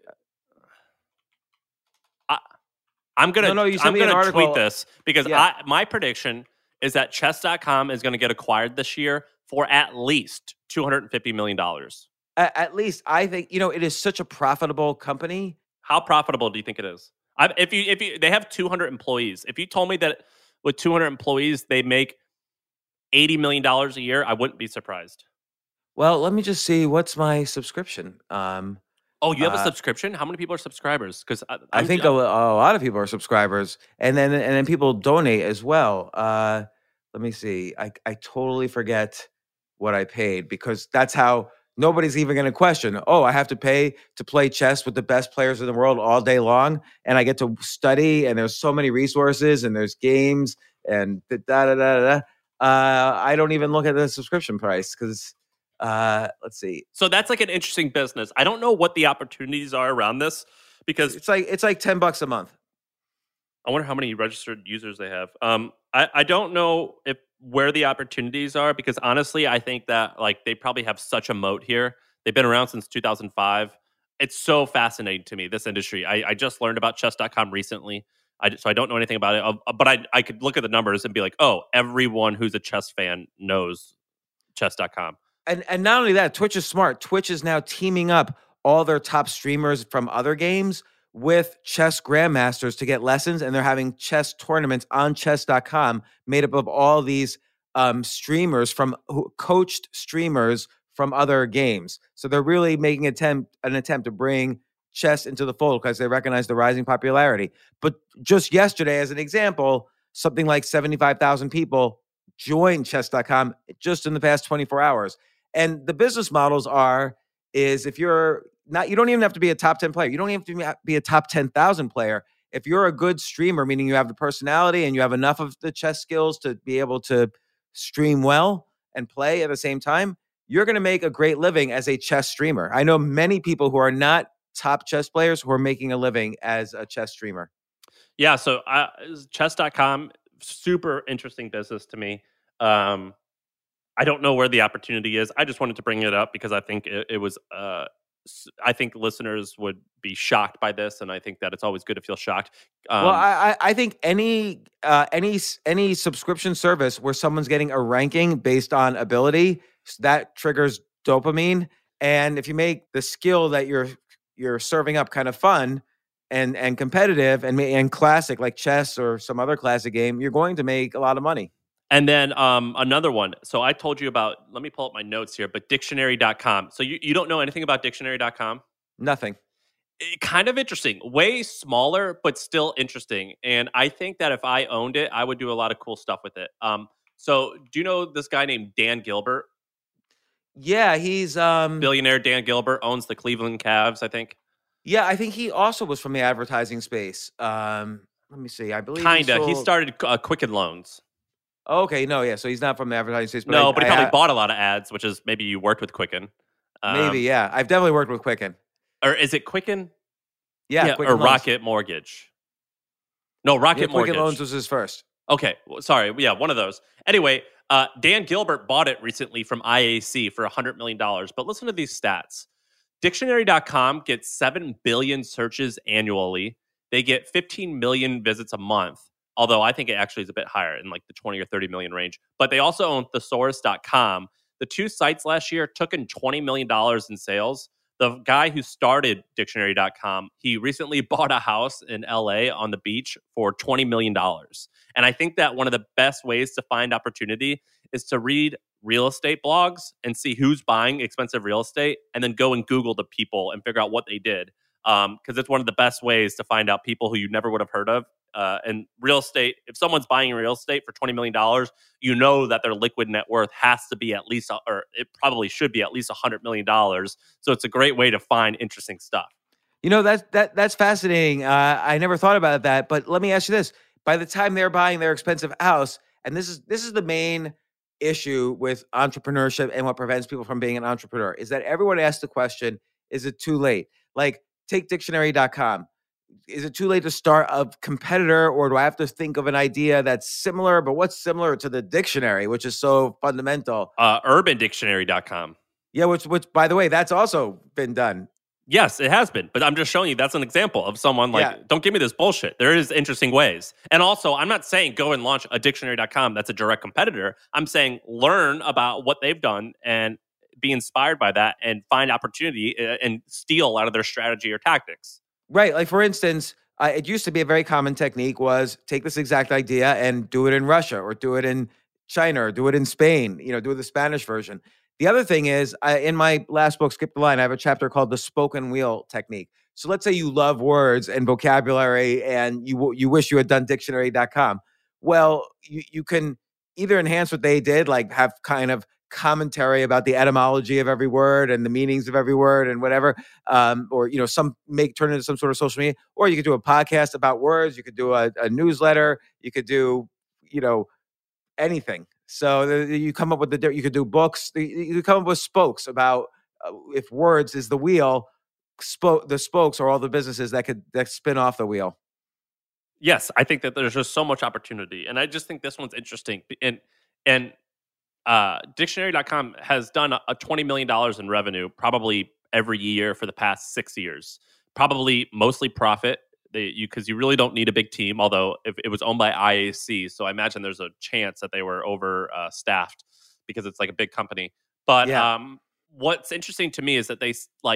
I'm gonna tweet this because my prediction is that chess.com is going to get acquired this year for at least $250 million. At least, I think it is such a profitable company. How profitable do you think it is? If they have 200 employees, if you told me that with 200 employees they make $80 million a year, I wouldn't be surprised. Well, let me just see. What's my subscription? You have a subscription? How many people are subscribers? Because I think a lot of people are subscribers, and then people donate as well. Let me see. I totally forget what I paid because that's how. Nobody's even going to question, I have to pay to play chess with the best players in the world all day long, and I get to study, and there's so many resources, and there's games, and I don't even look at the subscription price because, let's see. So that's like an interesting business. I don't know what the opportunities are around this because it's like $10 a month. I wonder how many registered users they have. I don't know where the opportunities are because honestly, I think that like they probably have such a moat here. They've been around since 2005. It's so fascinating to me, this industry. I just learned about chess.com recently. So I don't know anything about it, but I could look at the numbers and be like, everyone who's a chess fan knows chess.com. And not only that, Twitch is smart. Twitch is now teaming up all their top streamers from other games with chess grandmasters to get lessons, and they're having chess tournaments on chess.com made up of all these streamers coached streamers from other games. So they're really making an attempt to bring chess into the fold because they recognize the rising popularity. But just yesterday, as an example, something like 75,000 people joined chess.com just in the past 24 hours. And the business models is if you're not, you don't even have to be a top 10 player. You don't even have to be a top 10,000 player. If you're a good streamer, meaning you have the personality and you have enough of the chess skills to be able to stream well and play at the same time, you're going to make a great living as a chess streamer. I know many people who are not top chess players who are making a living as a chess streamer. Yeah, so chess.com, super interesting business to me. I don't know where the opportunity is. I just wanted to bring it up because I think it was I think listeners would be shocked by this, and I think that it's always good to feel shocked. Well, I think any subscription service where someone's getting a ranking based on ability, that triggers dopamine. And if you make the skill that you're serving up kind of fun and competitive and classic like chess or some other classic game, you're going to make a lot of money. And then another one. So I told you about, let me pull up my notes here, but dictionary.com. So you don't know anything about dictionary.com? Nothing. Kind of interesting. Way smaller, but still interesting. And I think that if I owned it, I would do a lot of cool stuff with it. So do you know this guy named Dan Gilbert? Yeah, he's... billionaire Dan Gilbert owns the Cleveland Cavs, I think. Yeah, I think he also was from the advertising space. Let me see. I believe he started Quicken Loans. Okay, no, yeah. So he's not from the advertising space. But he probably bought a lot of ads, which is maybe you worked with Quicken. Maybe, yeah. I've definitely worked with Quicken. Or is it Quicken? Yeah, Quicken or Loans. Rocket Mortgage. No, Rocket Mortgage. Quicken Loans was his first. Okay, sorry. Yeah, one of those. Anyway, Dan Gilbert bought it recently from IAC for $100 million. But listen to these stats. Dictionary.com gets 7 billion searches annually. They get 15 million visits a month. although I think it actually is a bit higher in like the 20 or 30 million range. But they also own thesaurus.com. The two sites last year took in $20 million in sales. The guy who started dictionary.com, he recently bought a house in LA on the beach for $20 million. And I think that one of the best ways to find opportunity is to read real estate blogs and see who's buying expensive real estate, and then go and Google the people and figure out what they did. Because it's one of the best ways to find out people who you never would have heard of. And real estate, if someone's buying real estate for $20 million, you know that their liquid net worth has to be at least, or it probably should be at least $100 million. So it's a great way to find interesting stuff. You know, that's fascinating. I never thought about that, but let me ask you this. By the time they're buying their expensive house, and this is the main issue with entrepreneurship and what prevents people from being an entrepreneur, is that everyone asks the question, is it too late? Like, take dictionary.com. Is it too late to start a competitor, or do I have to think of an idea that's similar? But what's similar to the dictionary, which is so fundamental? Urbandictionary.com. Yeah, which by the way, that's also been done. Yes, it has been. But I'm just showing you that's an example of someone like, don't give me this bullshit. There is interesting ways. And also, I'm not saying go and launch a dictionary.com that's a direct competitor. I'm saying learn about what they've done and be inspired by that and find opportunity and steal out of their strategy or tactics. Right. Like, for instance, it used to be a very common technique was take this exact idea and do it in Russia, or do it in China, or do it in Spain, do the Spanish version. The other thing is, in my last book, Skip the Line, I have a chapter called the spoken wheel technique. So let's say you love words and vocabulary and you wish you had done dictionary.com. Well, you can either enhance what they did, like have kind of commentary about the etymology of every word and the meanings of every word and whatever, or turn it into some sort of social media, or you could do a podcast about words, you could do a newsletter, you could do anything. So you come up with you could do books, you come up with spokes about if words is the wheel, the spokes are all the businesses that spin off the wheel. Yes, I think that there's just so much opportunity, and I just think this one's interesting. And dictionary.com has done a $20 million in revenue probably every year for the past 6 years. Probably mostly profit, because you really don't need a big team, although if it was owned by IAC, so I imagine there's a chance that they were overstaffed because it's like a big company. But what's interesting to me is that they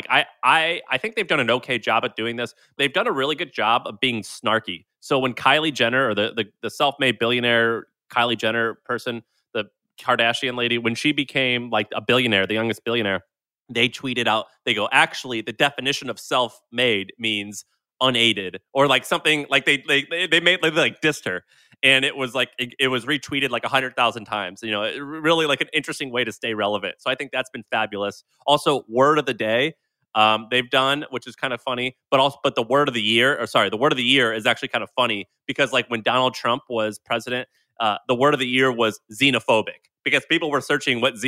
I think they've done an okay job at doing this. They've done a really good job of being snarky. So when Kylie Jenner, or the self-made billionaire Kylie Jenner person, the Kardashian lady, when she became like a billionaire, the youngest billionaire, they tweeted out, they go, actually, the definition of self-made means unaided, or like something like they dissed her, and it was like it was retweeted like 100,000 times. Really like an interesting way to stay relevant. So I think that's been fabulous. Also, word of the day they've done, which is kind of funny, but the word of the year, the word of the year is actually kind of funny, because like when Donald Trump was president, the word of the year was xenophobic, because people were searching what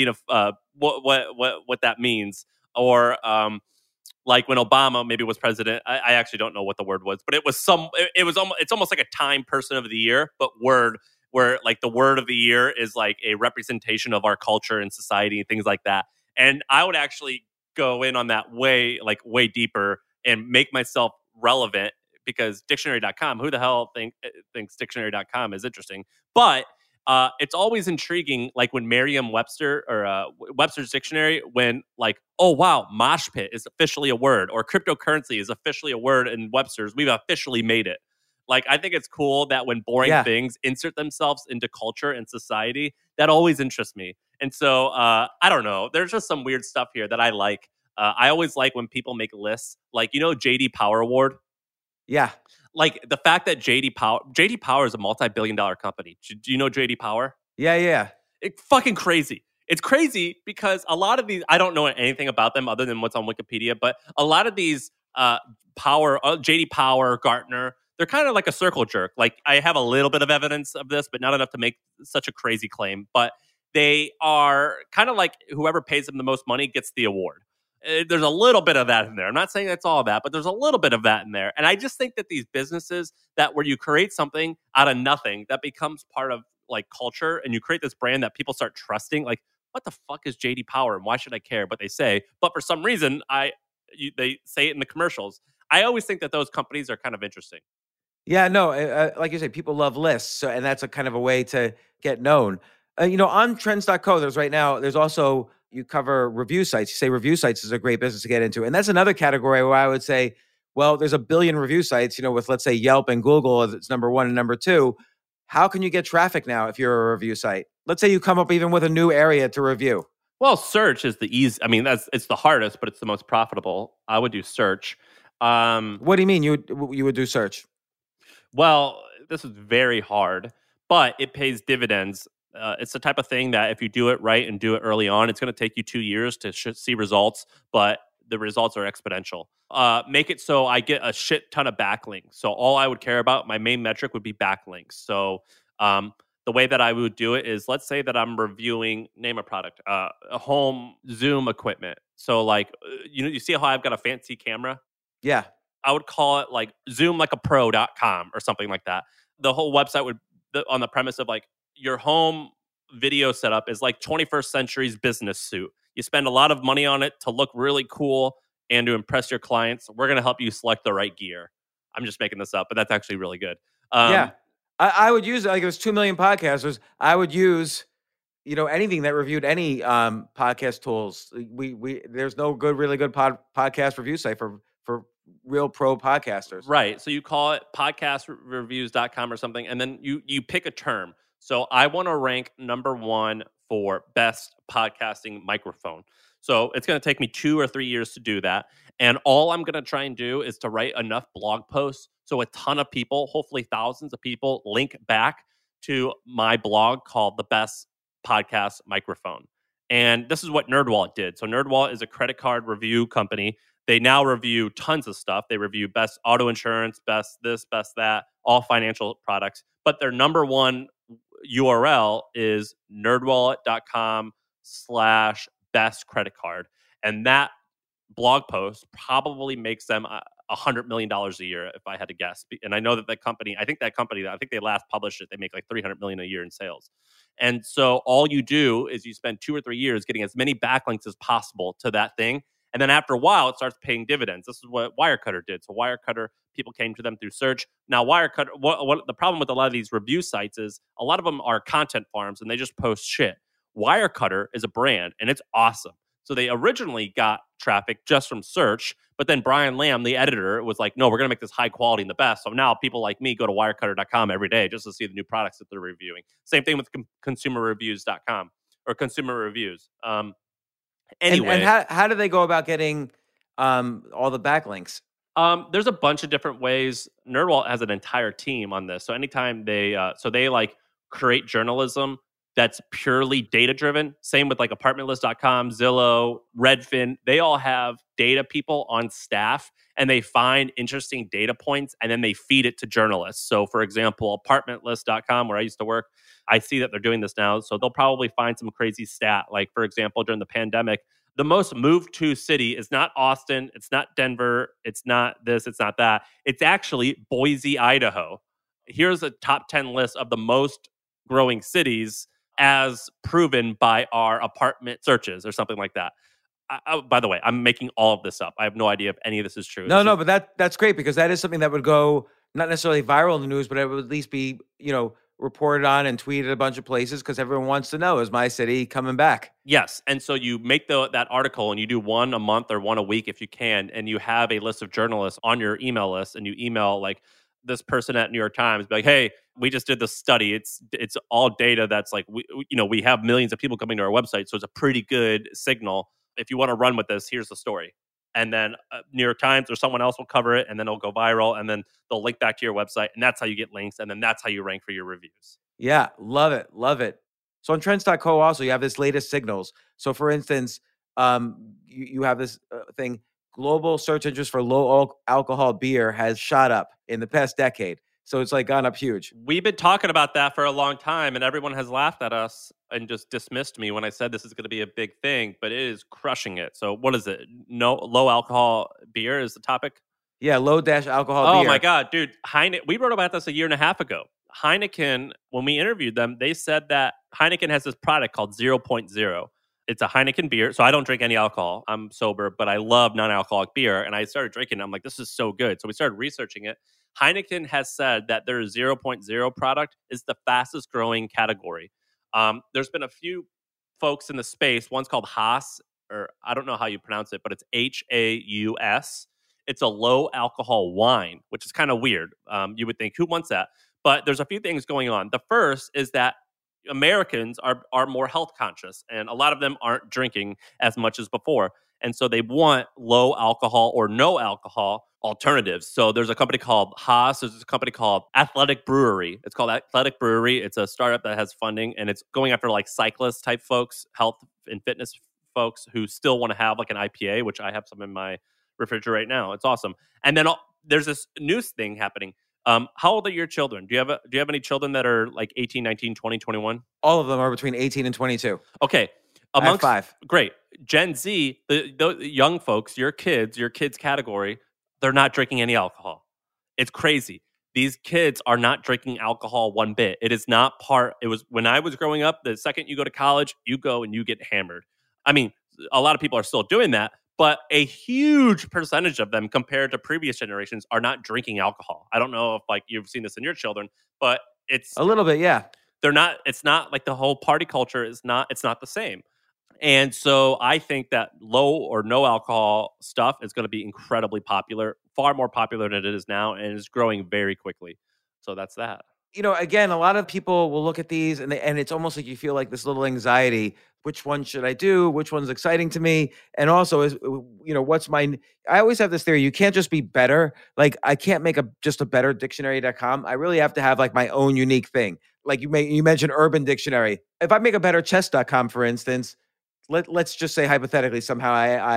what that means, or like when Obama maybe was president, I actually don't know what the word was, but it was it's almost like a Time Person of the Year, but word, where like the word of the year is like a representation of our culture and society and things like that. And I would actually go in on that way deeper and make myself relevant, because dictionary.com, who the hell thinks dictionary.com is interesting? But it's always intriguing, like when Merriam-Webster or Webster's Dictionary, when like, oh wow, mosh pit is officially a word, or cryptocurrency is officially a word in Webster's. We've officially made it. Like, I think it's cool that when boring things insert themselves into culture and society, that always interests me. And so I don't know. There's just some weird stuff here that I like. I always like when people make lists, like, JD Power Award. Yeah. Like the fact that JD Power is a multi-billion-dollar company. Do you know JD Power? Yeah. It's fucking crazy. It's crazy because a lot of these, I don't know anything about them other than what's on Wikipedia, but a lot of these JD Power, Gartner, they're kind of like a circle jerk. Like, I have a little bit of evidence of this, but not enough to make such a crazy claim. But they are kind of like whoever pays them the most money gets the award. There's a little bit of that in there. I'm not saying that's all of that, but there's a little bit of that in there. And I just think that these businesses where you create something out of nothing that becomes part of like culture, and you create this brand that people start trusting, like, what the fuck is JD Power and why should I care? But they say, but for some reason, they say it in the commercials. I always think that those companies are kind of interesting. Yeah, no, like you say, people love lists, so and that's a kind of a way to get known. On Trends.co, there's also you cover review sites. You say review sites is a great business to get into, and that's another category where I would say, well, there's a billion review sites. With let's say Yelp and Google, it's number one and number two. How can you get traffic now if you're a review site? Let's say you come up even with a new area to review. Well, search is the easy. I mean, it's the hardest, but it's the most profitable. I would do search. What do you mean you would do search? Well, this is very hard, but it pays dividends. It's the type of thing that if you do it right and do it early on, it's going to take you 2 years to see results, but the results are exponential. Make it so I get a shit ton of backlinks. So all I would care about, my main metric would be backlinks. So the way that I would do it is, let's say that I'm reviewing, name a product, a home Zoom equipment. So like, you see how I've got a fancy camera? Yeah. I would call it like zoomlikeapro.com or something like that. The whole website would, on the premise of like, your home video setup is like 21st century's business suit. You spend a lot of money on it to look really cool and to impress your clients. We're going to help you select the right gear. I'm just making this up, but that's actually really good. Yeah. I would use, like, there's 2 million podcasters. I would use, anything that reviewed any podcast tools. There's no really good podcast review site for real pro podcasters. Right. So you call it podcastreviews.com or something, and then you pick a term. So I want to rank number one for best podcasting microphone. So it's going to take me 2 or 3 years to do that. And all I'm going to try and do is to write enough blog posts so a ton of people, hopefully thousands of people, link back to my blog called The Best Podcast Microphone. And this is what NerdWallet did. So NerdWallet is a credit card review company. They now review tons of stuff. They review best auto insurance, best this, best that, all financial products. But their number one URL is nerdwallet.com/best credit card. And that blog post probably makes them $100 million a year, if I had to guess. And I know that company, I think they last published it, they make like $300 million a year in sales. And so all you do is you spend 2 or 3 years getting as many backlinks as possible to that thing. And then after a while, it starts paying dividends. This is what Wirecutter did. So Wirecutter, people came to them through search. Now, Wirecutter, what the problem with a lot of these review sites is a lot of them are content farms and they just post shit. Wirecutter is a brand and it's awesome. So they originally got traffic just from search, but then Brian Lamb, the editor, was like, no, we're going to make this high quality and the best. So now people like me go to wirecutter.com every day just to see the new products that they're reviewing. Same thing with consumerreviews.com or consumer reviews. Anyway. And how do they go about getting all the backlinks? There's a bunch of different ways. NerdWallet has an entire team on this. So anytime they like create journalism that's purely data driven. Same with like apartmentlist.com, Zillow, Redfin. They all have data people on staff and they find interesting data points and then they feed it to journalists. So for example, apartmentlist.com, where I used to work, I see that they're doing this now. So they'll probably find some crazy stat. Like for example, during the pandemic, the most moved to city is not Austin, it's not Denver, it's not this, it's not that. It's actually Boise, Idaho. Here's a top 10 list of the most growing cities as proven by our apartment searches or something like that. By the way, I'm making all of this up. I have no idea if any of this is true. No, but that's great because that is something that would go not necessarily viral in the news, but it would at least be, reported on and tweeted a bunch of places because everyone wants to know, is my city coming back? Yes. And so you make that article and you do one a month or one a week if you can, and you have a list of journalists on your email list and you email like this person at New York Times, be like, hey, we just did this study. It's all data that's like, we have millions of people coming to our website. So it's a pretty good signal. If you want to run with this, here's the story. And then New York Times or someone else will cover it and then it'll go viral and then they'll link back to your website. And that's how you get links. And then that's how you rank for your reviews. Yeah. Love it. Love it. So on Trends.co also, you have this latest signals. So for instance, you have this thing, global search interest for low alcohol beer has shot up in the past decade. So it's like gone up huge. We've been talking about that for a long time and everyone has laughed at us and just dismissed me when I said this is going to be a big thing, but it is crushing it. So what is it? No, low alcohol beer is the topic? Yeah, low-alcohol beer. Oh my God, dude. We wrote about this a year and a half ago. Heineken, when we interviewed them, they said that Heineken has this product called 0.0. It's a Heineken beer. So I don't drink any alcohol. I'm sober, but I love non-alcoholic beer. And I started drinking it. I'm like, this is so good. So we started researching it. Heineken has said that their 0.0 product is the fastest growing category. There's been a few folks in the space. One's called Haas, or I don't know how you pronounce it, but it's Haus. It's a low alcohol wine, which is kind of weird. You would think, who wants that? But there's a few things going on. The first is that Americans are more health conscious, and a lot of them aren't drinking as much as before. And so they want low alcohol or no alcohol alternatives. So there's a company called Haas. There's a company called Athletic Brewery. It's called Athletic Brewery. It's a startup that has funding, and it's going after like cyclist type folks, health and fitness folks who still want to have like an IPA, which I have some in my refrigerator right now. It's awesome. And then there's this news thing happening. How old are your children? Do you have any children that are like 18, 19, 20, 21? All of them are between 18 and 22. Okay. I have 5. Great. Gen Z, the young folks, your kids category, they're not drinking any alcohol. It's crazy. These kids are not drinking alcohol one bit. It is not part. It was when I was growing up, the second you go to college, you go and you get hammered. I mean, a lot of people are still doing that, but a huge percentage of them compared to previous generations are not drinking alcohol. I don't know if like you've seen this in your children, but it's a little bit, yeah. It's not like the whole party culture it's not the same. And so I think that low or no alcohol stuff is going to be incredibly popular, far more popular than it is now, and is growing very quickly. So that's that. Again, a lot of people will look at these and it's almost like you feel like this little anxiety. Which one should I do? Which one's exciting to me? And also what's my, I always have this theory. You can't just be better. Like I can't make just a better dictionary.com. I really have to have like my own unique thing. Like you mentioned Urban Dictionary. If I make a better chess.com, for instance, let's just say hypothetically, somehow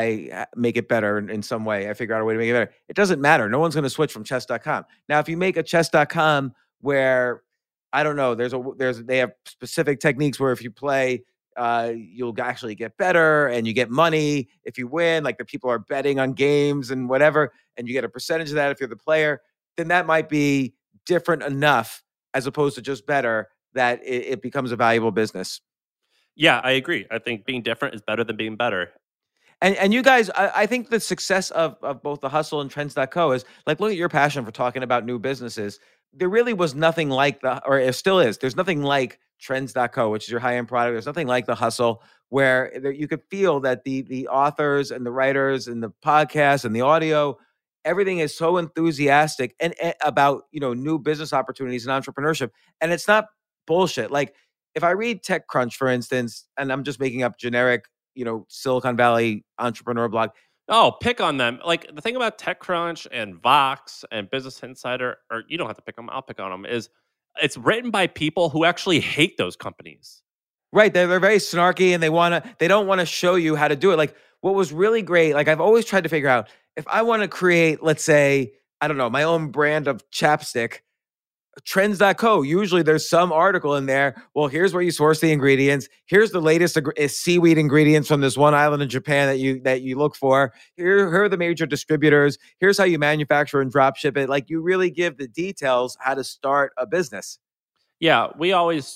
I make it better in some way. I figure out a way to make it better. It doesn't matter. No one's going to switch from chess.com. Now, if you make a chess.com where, I don't know, they have specific techniques where if you play, you'll actually get better and you get money if you win, like the people are betting on games and whatever, and you get a percentage of that if you're the player, then that might be different enough as opposed to just better that it becomes a valuable business. Yeah, I agree. I think being different is better than being better. And you guys, I think the success of both The Hustle and Trends.co is like, look at your passion for talking about new businesses. There really was nothing like or it still is. There's nothing like Trends.co, which is your high-end product. There's nothing like The Hustle where you could feel that the authors and the writers and the podcast and the audio, everything is so enthusiastic and about, new business opportunities and entrepreneurship. And it's not bullshit. Like if I read TechCrunch, for instance, and I'm just making up generic, Silicon Valley entrepreneur blog. Oh, pick on them. Like the thing about TechCrunch and Vox and Business Insider, or you don't have to pick them, I'll pick on them, is it's written by people who actually hate those companies. Right. They're very snarky and they don't want to show you how to do it. Like what was really great, like I've always tried to figure out if I want to create, let's say, I don't know, my own brand of chapstick, Trends.co, usually there's some article in there. Well, here's where you source the ingredients. Here's the latest seaweed ingredients from this one island in Japan that you look for. Here are the major distributors. Here's how you manufacture and drop ship it. Like you really give the details how to start a business. Yeah, we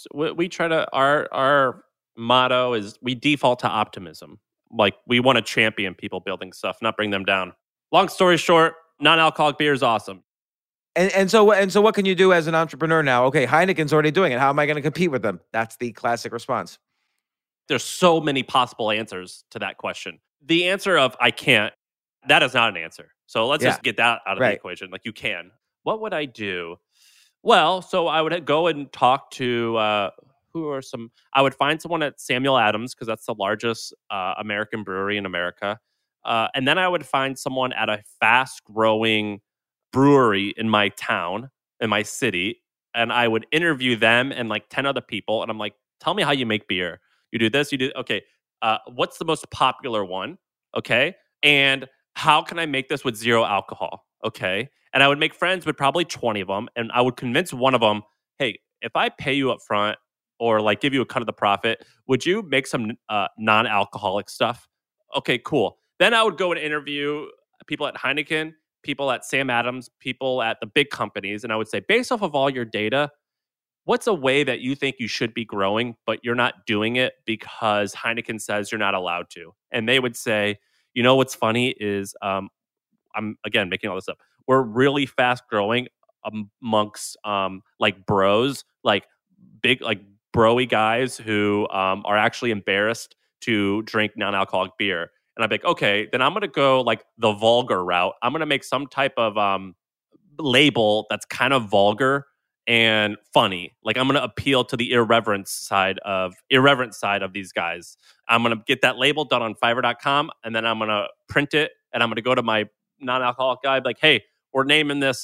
try to, our motto is we default to optimism. Like we want to champion people building stuff, not bring them down. Long story short, non-alcoholic beer is awesome. And so what can you do as an entrepreneur now? Okay, Heineken's already doing it. How am I going to compete with them? That's the classic response. There's so many possible answers to that question. The answer of I can't, that is not an answer. So let's just get that out of the equation. Like you can. What would I do? Well, so I would go and talk to I would find someone at Samuel Adams because that's the largest American brewery in America. And then I would find someone at a fast-growing brewery in my town, in my city, and I would interview them and like 10 other people. And I'm like, tell me how you make beer. You do this, you do, okay. What's the most popular one? Okay. And how can I make this with 0 alcohol? Okay. And I would make friends with probably 20 of them. And I would convince one of them, hey, if I pay you up front or like give you a cut of the profit, would you make some non-alcoholic stuff? Okay, cool. Then I would go and interview people at Heineken, people at Sam Adams, people at the big companies. And I would say, based off of all your data, what's a way that you think you should be growing, but you're not doing it because Heineken says you're not allowed to? And they would say, what's funny is, I'm again making all this up. We're really fast growing. amongst like bros, like big like broy guys who are actually embarrassed to drink non-alcoholic beer. And I'd be like, okay, then I'm gonna go like the vulgar route. I'm gonna make some type of label that's kind of vulgar and funny. Like I'm going to appeal to the irreverent side of these guys. I'm going to get that label done on Fiverr.com, and then I'm going to print it, and I'm going to go to my non-alcoholic guy, like, hey, we're naming this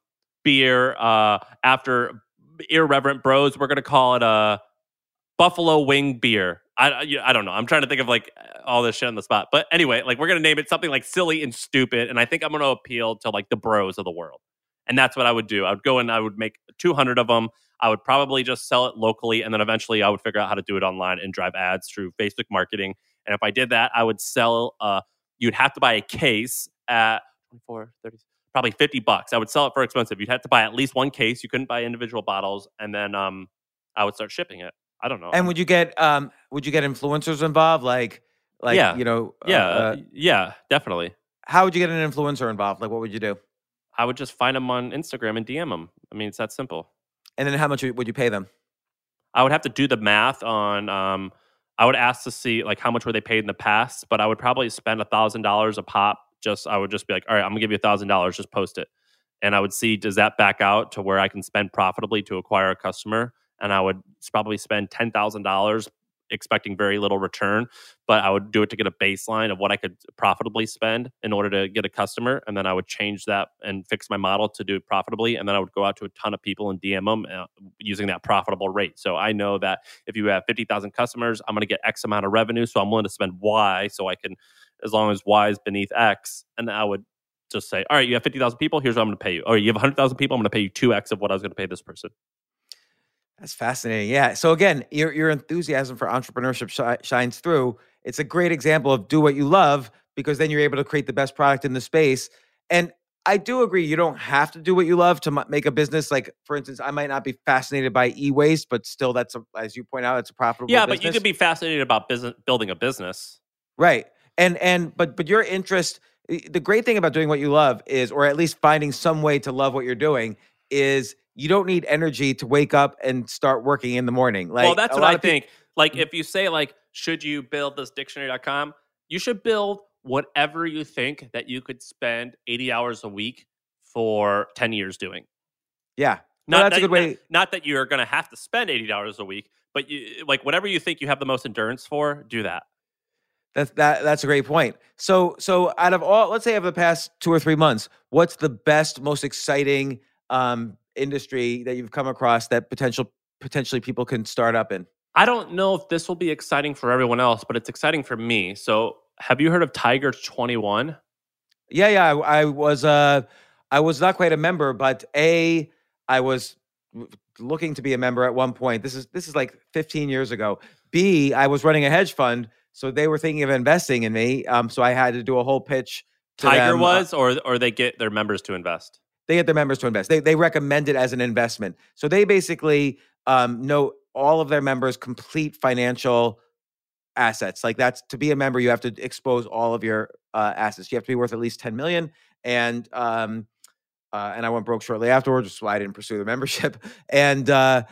beer after irreverent bros. We're going to call it a Buffalo Wing beer. I don't know. I'm trying to think of like all this shit on the spot. But anyway, like we're going to name it something like silly and stupid. And I think I'm going to appeal to like the bros of the world. And that's what I would do. I would go and I would make 200 of them. I would probably just sell it locally. And then eventually I would figure out how to do it online and drive ads through Facebook marketing. And if I did that, I would sell, you'd have to buy a case at 24, 30, probably $50. I would sell it for expensive. You'd have to buy at least one case. You couldn't buy individual bottles. And then I would start shipping it. I don't know. And would you get influencers involved? Like yeah. you know, yeah, definitely. How would you get an influencer involved? Like, what would you do? I would just find them on Instagram and DM them. I mean, it's that simple. And then how much would you pay them? I would have to do the math on. I would ask to see like how much were they paid in the past, but I would probably spend $1,000 a pop. I would just be like, all right, I'm gonna give you $1,000. Just post it, and I would see, does that back out to where I can spend profitably to acquire a customer? And I would probably spend $10,000 expecting very little return, but I would do it to get a baseline of what I could profitably spend in order to get a customer. And then I would change that and fix my model to do it profitably. And then I would go out to a ton of people and DM them using that profitable rate. So I know that if you have 50,000 customers, I'm going to get X amount of revenue. So I'm willing to spend Y so I can, as long as Y is beneath X. And then I would just say, all right, you have 50,000 people. Here's what I'm going to pay you. Or you have 100,000 people. I'm going to pay you 2X of what I was going to pay this person. That's fascinating. Yeah. So again, your enthusiasm for entrepreneurship shines through. It's a great example of do what you love, because then you're able to create the best product in the space. And I do agree, you don't have to do what you love to make a business. Like, for instance, I might not be fascinated by e-waste, but still, as you point out, it's a profitable business. But you could be fascinated about building a business. Right. But your interest, the great thing about doing what you love is, or at least finding some way to love what you're doing, is you don't need energy to wake up and start working in the morning. Like, well, that's what I think. Like, if you say, like, should you build this dictionary.com? You should build whatever you think that you could spend 80 hours a week for 10 years doing. Yeah. No, that's a good way. Not that you're going to have to spend 80 hours a week, but you, like, whatever you think you have the most endurance for, do that. That's a great point. So out of all, let's say over the past 2 or 3 months, what's the best, most exciting industry that you've come across that potentially people can start up in? I don't know if this will be exciting for everyone else, but it's exciting for me. So have you heard of Tiger 21? Yeah. I was not quite a member, but I was looking to be a member at one point. This is like 15 years ago. B, I was running a hedge fund, so they were thinking of investing in me. So I had to do a whole pitch to Tiger them. was, or they get their members to invest? They get their members to invest. They recommend it as an investment. So they basically know all of their members' complete financial assets. Like, that's, to be a member, you have to expose all of your assets. You have to be worth at least 10 million. And I went broke shortly afterwards, so I didn't pursue the membership. And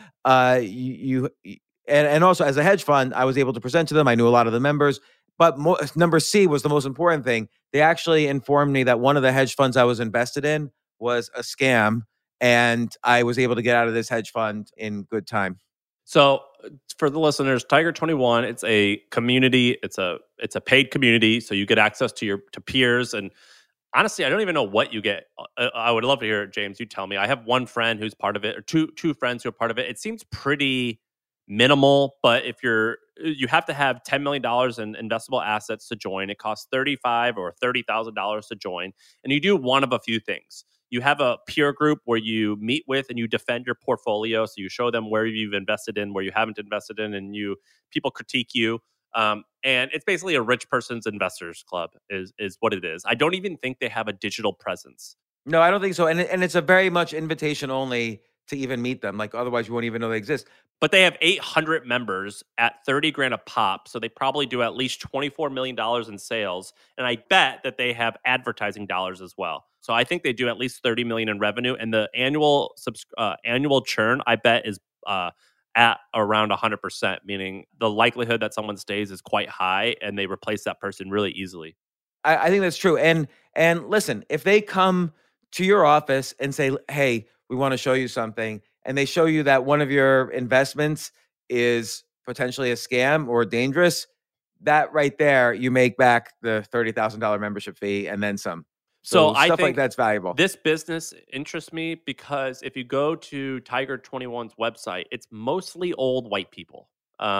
and also as a hedge fund, I was able to present to them. I knew a lot of the members. But number C was the most important thing. They actually informed me that one of the hedge funds I was invested in was a scam, and I was able to get out of this hedge fund in good time. So for the listeners, Tiger 21, it's a community. It's a paid community, so you get access to peers. And honestly, I don't even know what you get. I would love to hear it, James. You tell me. I have one friend who's part of it, or two friends who are part of it. It seems pretty minimal, but if you have to have $10 million in investable assets to join. It costs $35,000 or $30,000 to join, and you do one of a few things. You have a peer group where you meet with and you defend your portfolio. So you show them where you've invested in, where you haven't invested in, and people critique you. And it's basically a rich person's investors club is what it is. I don't even think they have a digital presence. No, I don't think so. And it's a very much invitation only to even meet them. Like, otherwise you won't even know they exist. But they have 800 members at $30,000 a pop. So they probably do at least $24 million in sales. And I bet that they have advertising dollars as well. So I think they do at least 30 million in revenue, and the annual churn, I bet, is at around 100%, meaning the likelihood that someone stays is quite high, and they replace that person really easily. I think that's true. And listen, if they come to your office and say, "Hey, we want to show you something," and they show you that one of your investments is potentially a scam or dangerous, that right there, you make back the $30,000 membership fee and then some. So So I stuff like think that's valuable. this business interests me because if you go to Tiger 21's website, it's mostly old white people.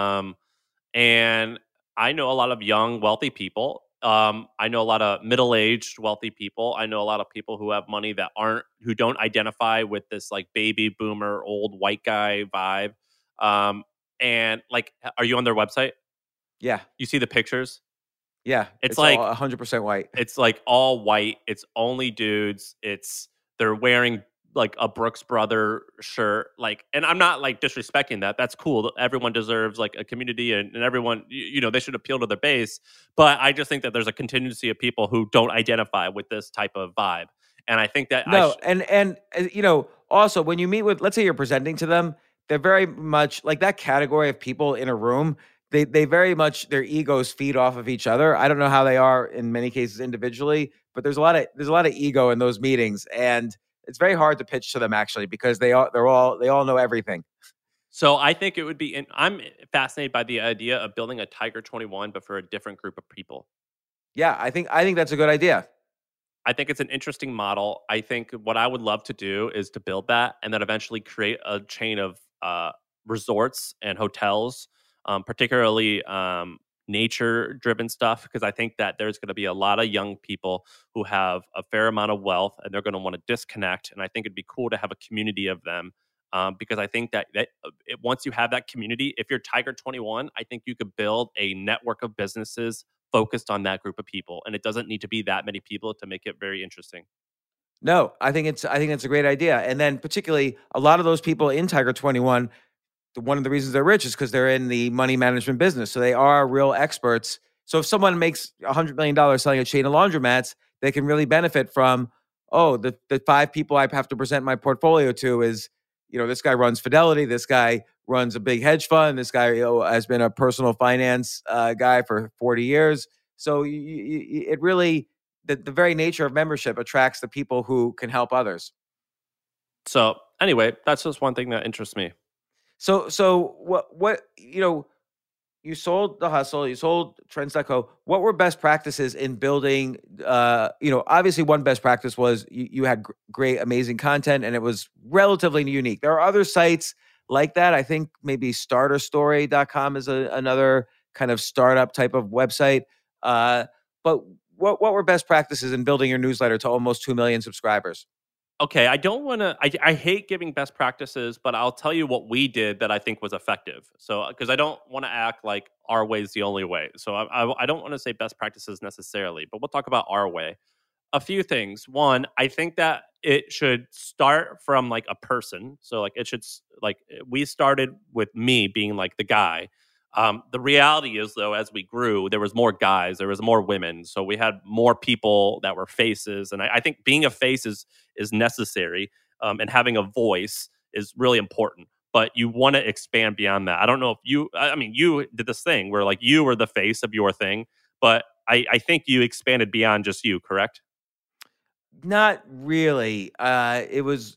And I know a lot of young, wealthy people. I know a lot of middle-aged, wealthy people. I know a lot of people who have money who don't identify with this like baby boomer, old white guy vibe. And like, are you on their website? Yeah, You see the pictures? yeah, It's it's all like 100% white. it's like all white. It's only dudes. They're wearing like a Brooks Brother shirt. Like, and I'm not like disrespecting that. That's cool. Everyone deserves like a community, and everyone, they should appeal to their base. But I just think that there's a contingency of people who don't identify with this type of vibe. And I think that No, and also when you meet with, let's say you're presenting to them, they're very much like that category of people in a room. They very much their egos feed off of each other. I don't know how they are in many cases individually, but there's a lot of ego in those meetings, and it's very hard to pitch to them actually because they all know everything. So I think it would be, and I'm fascinated by the idea of building a Tiger 21, but for a different group of people. Yeah, I think that's a good idea. I think it's an interesting model. I think what I would love to do is to build that and then eventually create a chain of resorts and hotels, particularly nature driven stuff, because I think that there's going to be a lot of young people who have a fair amount of wealth and they're going to want to disconnect. And I think it'd be cool to have a community of them. Because I think that once you have that community, if you're Tiger 21, I think you could build a network of businesses focused on that group of people, and it doesn't need to be that many people to make it very interesting. No, I think it's a great idea. And then particularly a lot of those people in Tiger 21, one of the reasons they're rich is because they're in the money management business. So they are real experts. So if someone makes $100 million selling a chain of laundromats, they can really benefit from, oh, the five people I have to present my portfolio to is, this guy runs Fidelity, this guy runs a big hedge fund, this guy has been a personal finance guy for 40 years. So it really, the very nature of membership attracts the people who can help others. So anyway, that's just one thing that interests me. So what you sold The Hustle, you sold Trends.co. What were best practices in building? Obviously one best practice was you had great, amazing content, and it was relatively unique. There are other sites like that. I think maybe starterstory.com is another kind of startup type of website. But what were best practices in building your newsletter to almost 2 million subscribers? Okay, I don't want to. I hate giving best practices, but I'll tell you what we did that I think was effective. So, because I don't want to act like our way is the only way. So, I don't want to say best practices necessarily, but we'll talk about our way. A few things. One, I think that it should start from like a person. So, like, we started with me being like the guy. The reality is, though, as we grew, there was more guys, there was more women, so we had more people that were faces, and I think being a face is necessary, and having a voice is really important. But you want to expand beyond that. I don't know if you did this thing where like you were the face of your thing, but I think you expanded beyond just you, correct? Not really. It was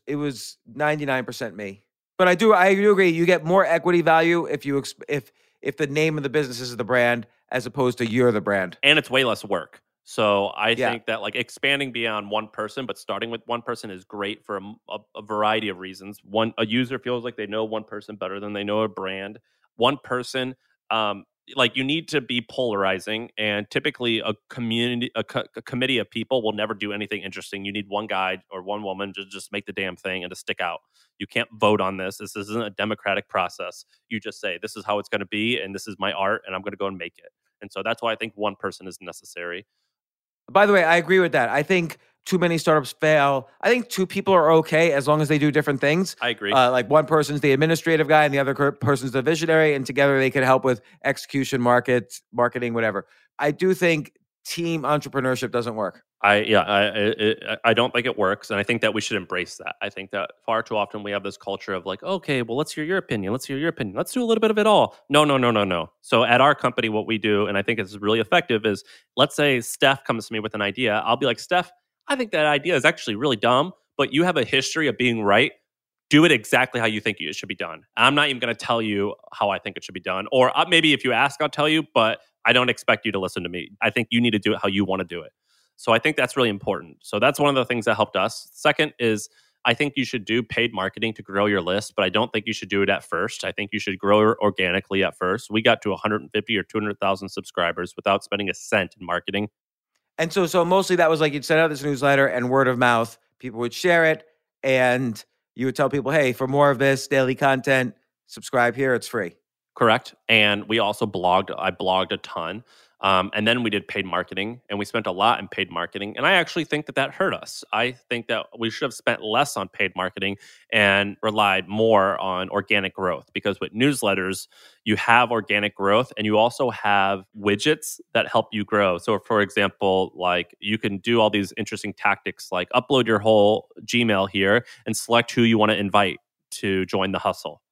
99% me. But I do agree. You get more equity value if the name of the business is the brand as opposed to you're the brand. And it's way less work. So I Yeah. think that like expanding beyond one person, but starting with one person is great for a variety of reasons. A user feels like they know one person better than they know a brand. One person, like you need to be polarizing, and typically a committee of people will never do anything interesting. You need one guy or one woman to just make the damn thing and to stick out. You can't vote on this. This isn't a democratic process. You just say, this is how it's going to be, and this is my art, and I'm going to go and make it. And so that's why I think one person is necessary. By the way, I agree with that. I think too many startups fail. I think two people are okay as long as they do different things. I agree. Like one person's the administrative guy and the other person's the visionary, and together they can help with execution, marketing, whatever. I do think team entrepreneurship doesn't work. I don't think it works, and I think that we should embrace that. I think that far too often we have this culture of like, okay, well, let's hear your opinion. Let's hear your opinion. Let's do a little bit of it all. No, no, no, no, no. So at our company, what we do, and I think it's really effective, is let's say Steph comes to me with an idea. I'll be like, Steph, I think that idea is actually really dumb, but you have a history of being right. Do it exactly how you think it should be done. I'm not even going to tell you how I think it should be done. Or maybe if you ask, I'll tell you, but I don't expect you to listen to me. I think you need to do it how you want to do it. So I think that's really important. So that's one of the things that helped us. Second is I think you should do paid marketing to grow your list, but I don't think you should do it at first. I think you should grow organically at first. We got to 150 or 200,000 subscribers without spending a cent in marketing. And so mostly that was like you'd send out this newsletter and word of mouth. People would share it and you would tell people, hey, for more of this daily content, subscribe here. It's free. Correct. And we also blogged. I blogged a ton. And then we did paid marketing, and we spent a lot in paid marketing. And I actually think that hurt us. I think that we should have spent less on paid marketing and relied more on organic growth, because with newsletters, you have organic growth and you also have widgets that help you grow. So for example, like you can do all these interesting tactics like upload your whole Gmail here and select who you want to invite to join the hustle.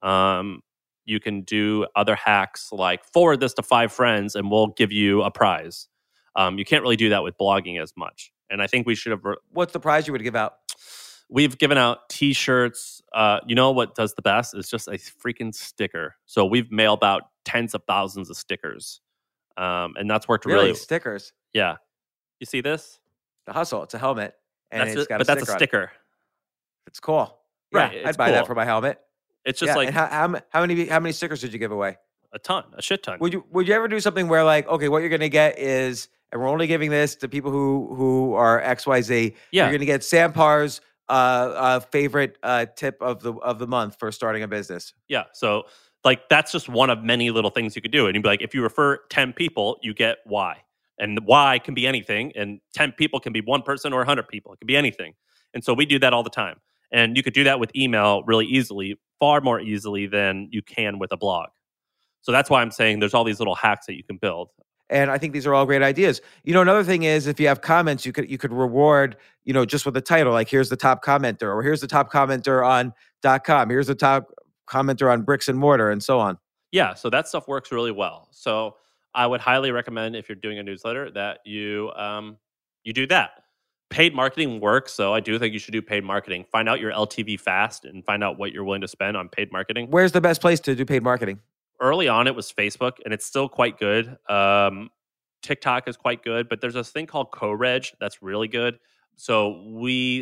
You can do other hacks like forward this to 5 friends and we'll give you a prize. You can't really do that with blogging as much. And I think we should have... What's the prize you would give out? We've given out T-shirts. You know what does the best? It's just a freaking sticker. So we've mailed out tens of thousands of stickers. And that's worked really... Stickers? Yeah. You see this? The hustle. It's a helmet. And it's got that's a sticker. It's cool. Yeah, right. I'd buy that for my helmet. It's just like... And how many stickers did you give away? A shit ton. Would you ever do something where like, okay, what you're going to get is, and we're only giving this to people who are XYZ. Yeah. You're going to get Sam Parr's favorite tip of the month for starting a business. Yeah. So like that's just one of many little things you could do. And you'd be like, if you refer 10 people, you get Y. And Y can be anything. And 10 people can be 1 person or 100 people. It can be anything. And so we do that all the time. And you could do that with email really easily, far more easily than you can with a blog. So that's why I'm saying there's all these little hacks that you can build. And I think these are all great ideas. Another thing is if you have comments, you could reward, just with the title, like here's the top commenter, or here's the top commenter on .com, here's the top commenter on bricks and mortar, and so on. Yeah, so that stuff works really well. So I would highly recommend, if you're doing a newsletter, that you do that. Paid marketing works, so I do think you should do paid marketing. Find out your LTV fast and find out what you're willing to spend on paid marketing. Where's the best place to do paid marketing? Early on, it was Facebook, and it's still quite good. TikTok is quite good, but there's this thing called CoReg that's really good. So we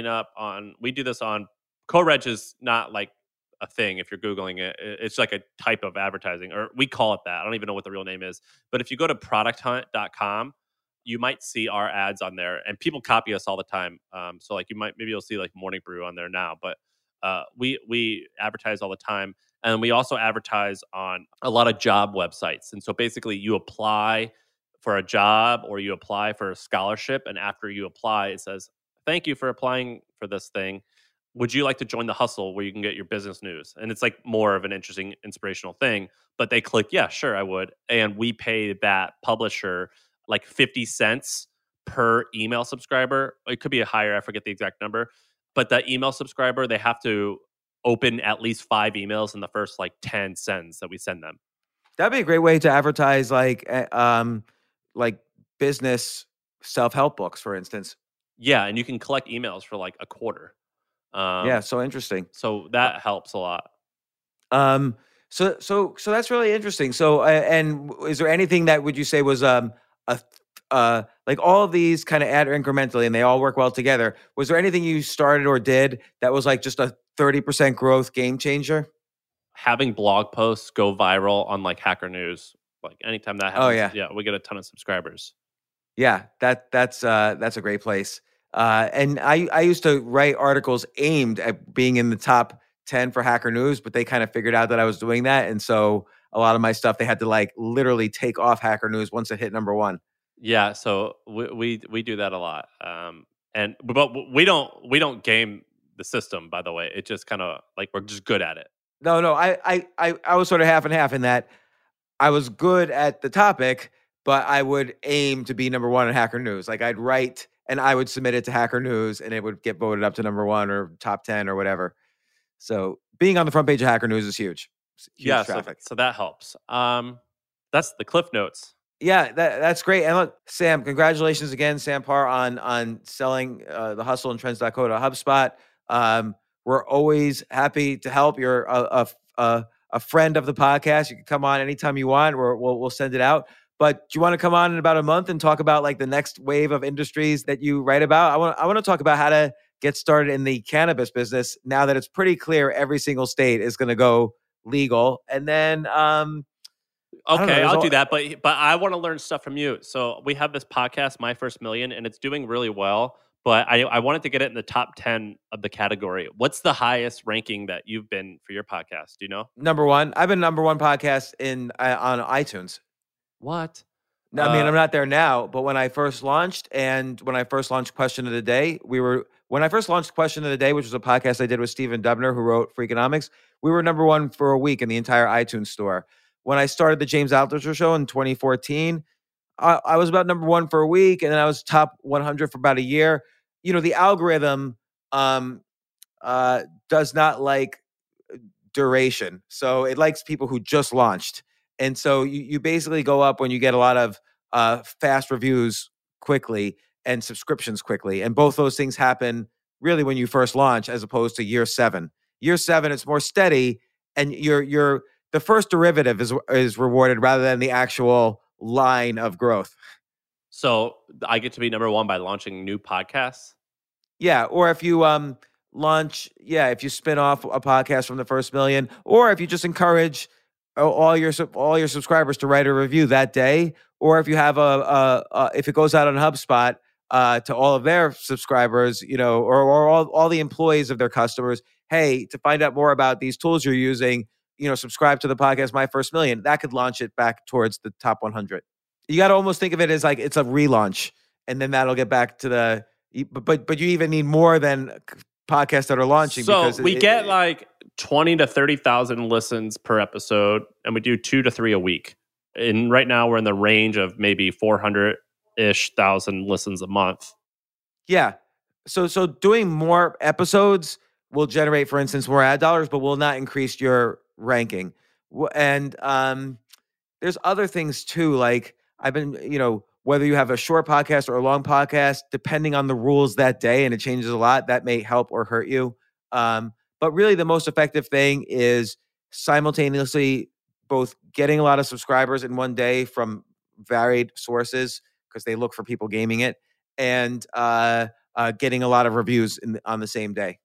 do this on, CoReg is not like a thing if you're Googling it. It's like a type of advertising, or we call it that. I don't even know what the real name is. But if you go to producthunt.com, you might see our ads on there, and people copy us all the time. So like maybe you'll see like Morning Brew on there now, but we advertise all the time. And we also advertise on a lot of job websites. And so basically you apply for a job or you apply for a scholarship. And after you apply, it says, thank you for applying for this thing. Would you like to join the hustle where you can get your business news? And it's like more of an interesting, inspirational thing. But they click, yeah, sure, I would. And we pay that publisher like 50 cents per email subscriber. It could be a higher, I forget the exact number. But that email subscriber, they have to open at least 5 emails in the first like 10 cents that we send them. That'd be a great way to advertise like business self-help books, for instance. Yeah, and you can collect emails for like a quarter. Yeah, so interesting. So that helps a lot. So that's really interesting. So and is there anything that would you say was like all of these kind of add incrementally and they all work well together? Was there anything you started or did that was like just a 30% growth game changer? Having blog posts go viral on like Hacker News, like anytime that happens, we get a ton of subscribers. Yeah, that's a great place. And I used to write articles aimed at being in the top 10 for Hacker News, but they kind of figured out that I was doing that, and so a lot of my stuff they had to like literally take off Hacker News once it hit number 1. Yeah, so we do that a lot, but we don't game the system. By the way, it just kind of like we're just good at it. No, I was sort of half and half in that I was good at the topic, but I would aim to be number one in Hacker News. Like I'd write and I would submit it to Hacker News and it would get voted up to number one or top 10 or whatever. So being on the front page of Hacker News is huge. It's huge traffic. So that helps. That's the Cliff Notes. Yeah, that's great. And look, Sam, congratulations again, Sam Parr, on selling the Hustle and Trends.co to HubSpot. We're always happy to help. You're a friend of the podcast. You can come on anytime you want. We'll send it out. But do you want to come on in about a month and talk about like the next wave of industries that you write about? I want to talk about how to get started in the cannabis business now that it's pretty clear every single state is going to go legal. And then okay, I'll do that. But I want to learn stuff from you. So we have this podcast, My First Million, and it's doing really well. But I wanted to get it in the top 10 of the category. What's the highest ranking that you've been for your podcast? Do you know? Number one. I've been number one podcast on iTunes. What? I mean, I'm not there now, but when I first launched Question of the Day, when I first launched Question of the Day, which was a podcast I did with Stephen Dubner, who wrote Freakonomics, we were number one for a week in the entire iTunes store. When I started the James Altucher Show in 2014, I was about number one for a week, and then I was top 100 for about a year. You know, the algorithm does not like duration, so it likes people who just launched. And so you basically go up when you get a lot of fast reviews quickly and subscriptions quickly. And both those things happen really when you first launch as opposed to year 7. Year 7, it's more steady, and the first derivative is rewarded rather than the actual line of growth. So I get to be number one by launching new podcasts? Yeah, or if you if you spin off a podcast from the first million, or if you just encourage all your subscribers to write a review that day, or if you have if it goes out on HubSpot to all of their subscribers, you know, or all the employees of their customers, hey, to find out more about these tools you're using, you know, subscribe to the podcast My First Million. That could launch it back towards the top 100. You got to almost think of it as like it's a relaunch, and then that'll get back to the. But you even need more than podcasts that are launching. So because we get like 20 to 30,000 listens per episode, and we do 2 to 3 a week. And right now we're in the range of maybe 400-ish thousand listens a month. Yeah. So doing more episodes will generate, for instance, more ad dollars, but will not increase your ranking. And there's other things too. Like I've been, you know, whether you have a short podcast or a long podcast, depending on the rules that day, and it changes a lot, that may help or hurt you. But really the most effective thing is simultaneously both getting a lot of subscribers in one day from varied sources, because they look for people gaming it, and getting a lot of reviews on the same day.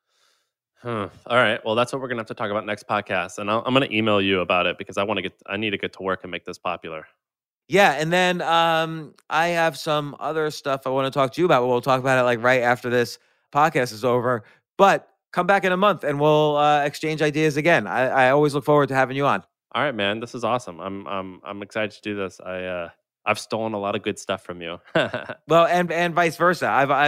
All right. Well, that's what we're going to have to talk about next podcast. And I'm going to email you about it because I need to get to work and make this popular. Yeah. And then I have some other stuff I want to talk to you about. We'll talk about it like right after this podcast is over. But come back in a month and we'll exchange ideas again. I always look forward to having you on. All right, man. This is awesome. I'm excited to do this. I've stolen a lot of good stuff from you. Well, and vice versa.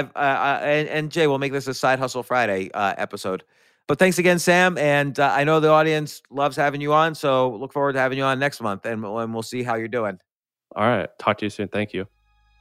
And Jay, we'll make this a Side Hustle Friday episode. But thanks again, Sam. And I know the audience loves having you on, so look forward to having you on next month, and we'll see how you're doing. All right. Talk to you soon. Thank you.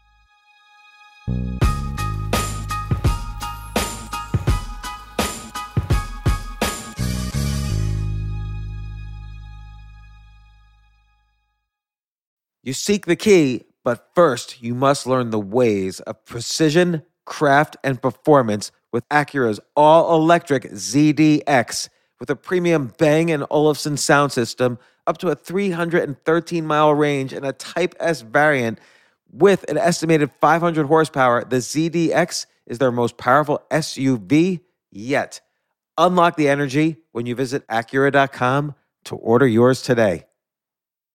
You seek the key, but first you must learn the ways of precision, craft, and performance with Acura's all-electric ZDX. With a premium Bang & Olufsen sound system, up to a 313-mile range, and a Type S variant with an estimated 500 horsepower, the ZDX is their most powerful SUV yet. Unlock the energy when you visit Acura.com to order yours today.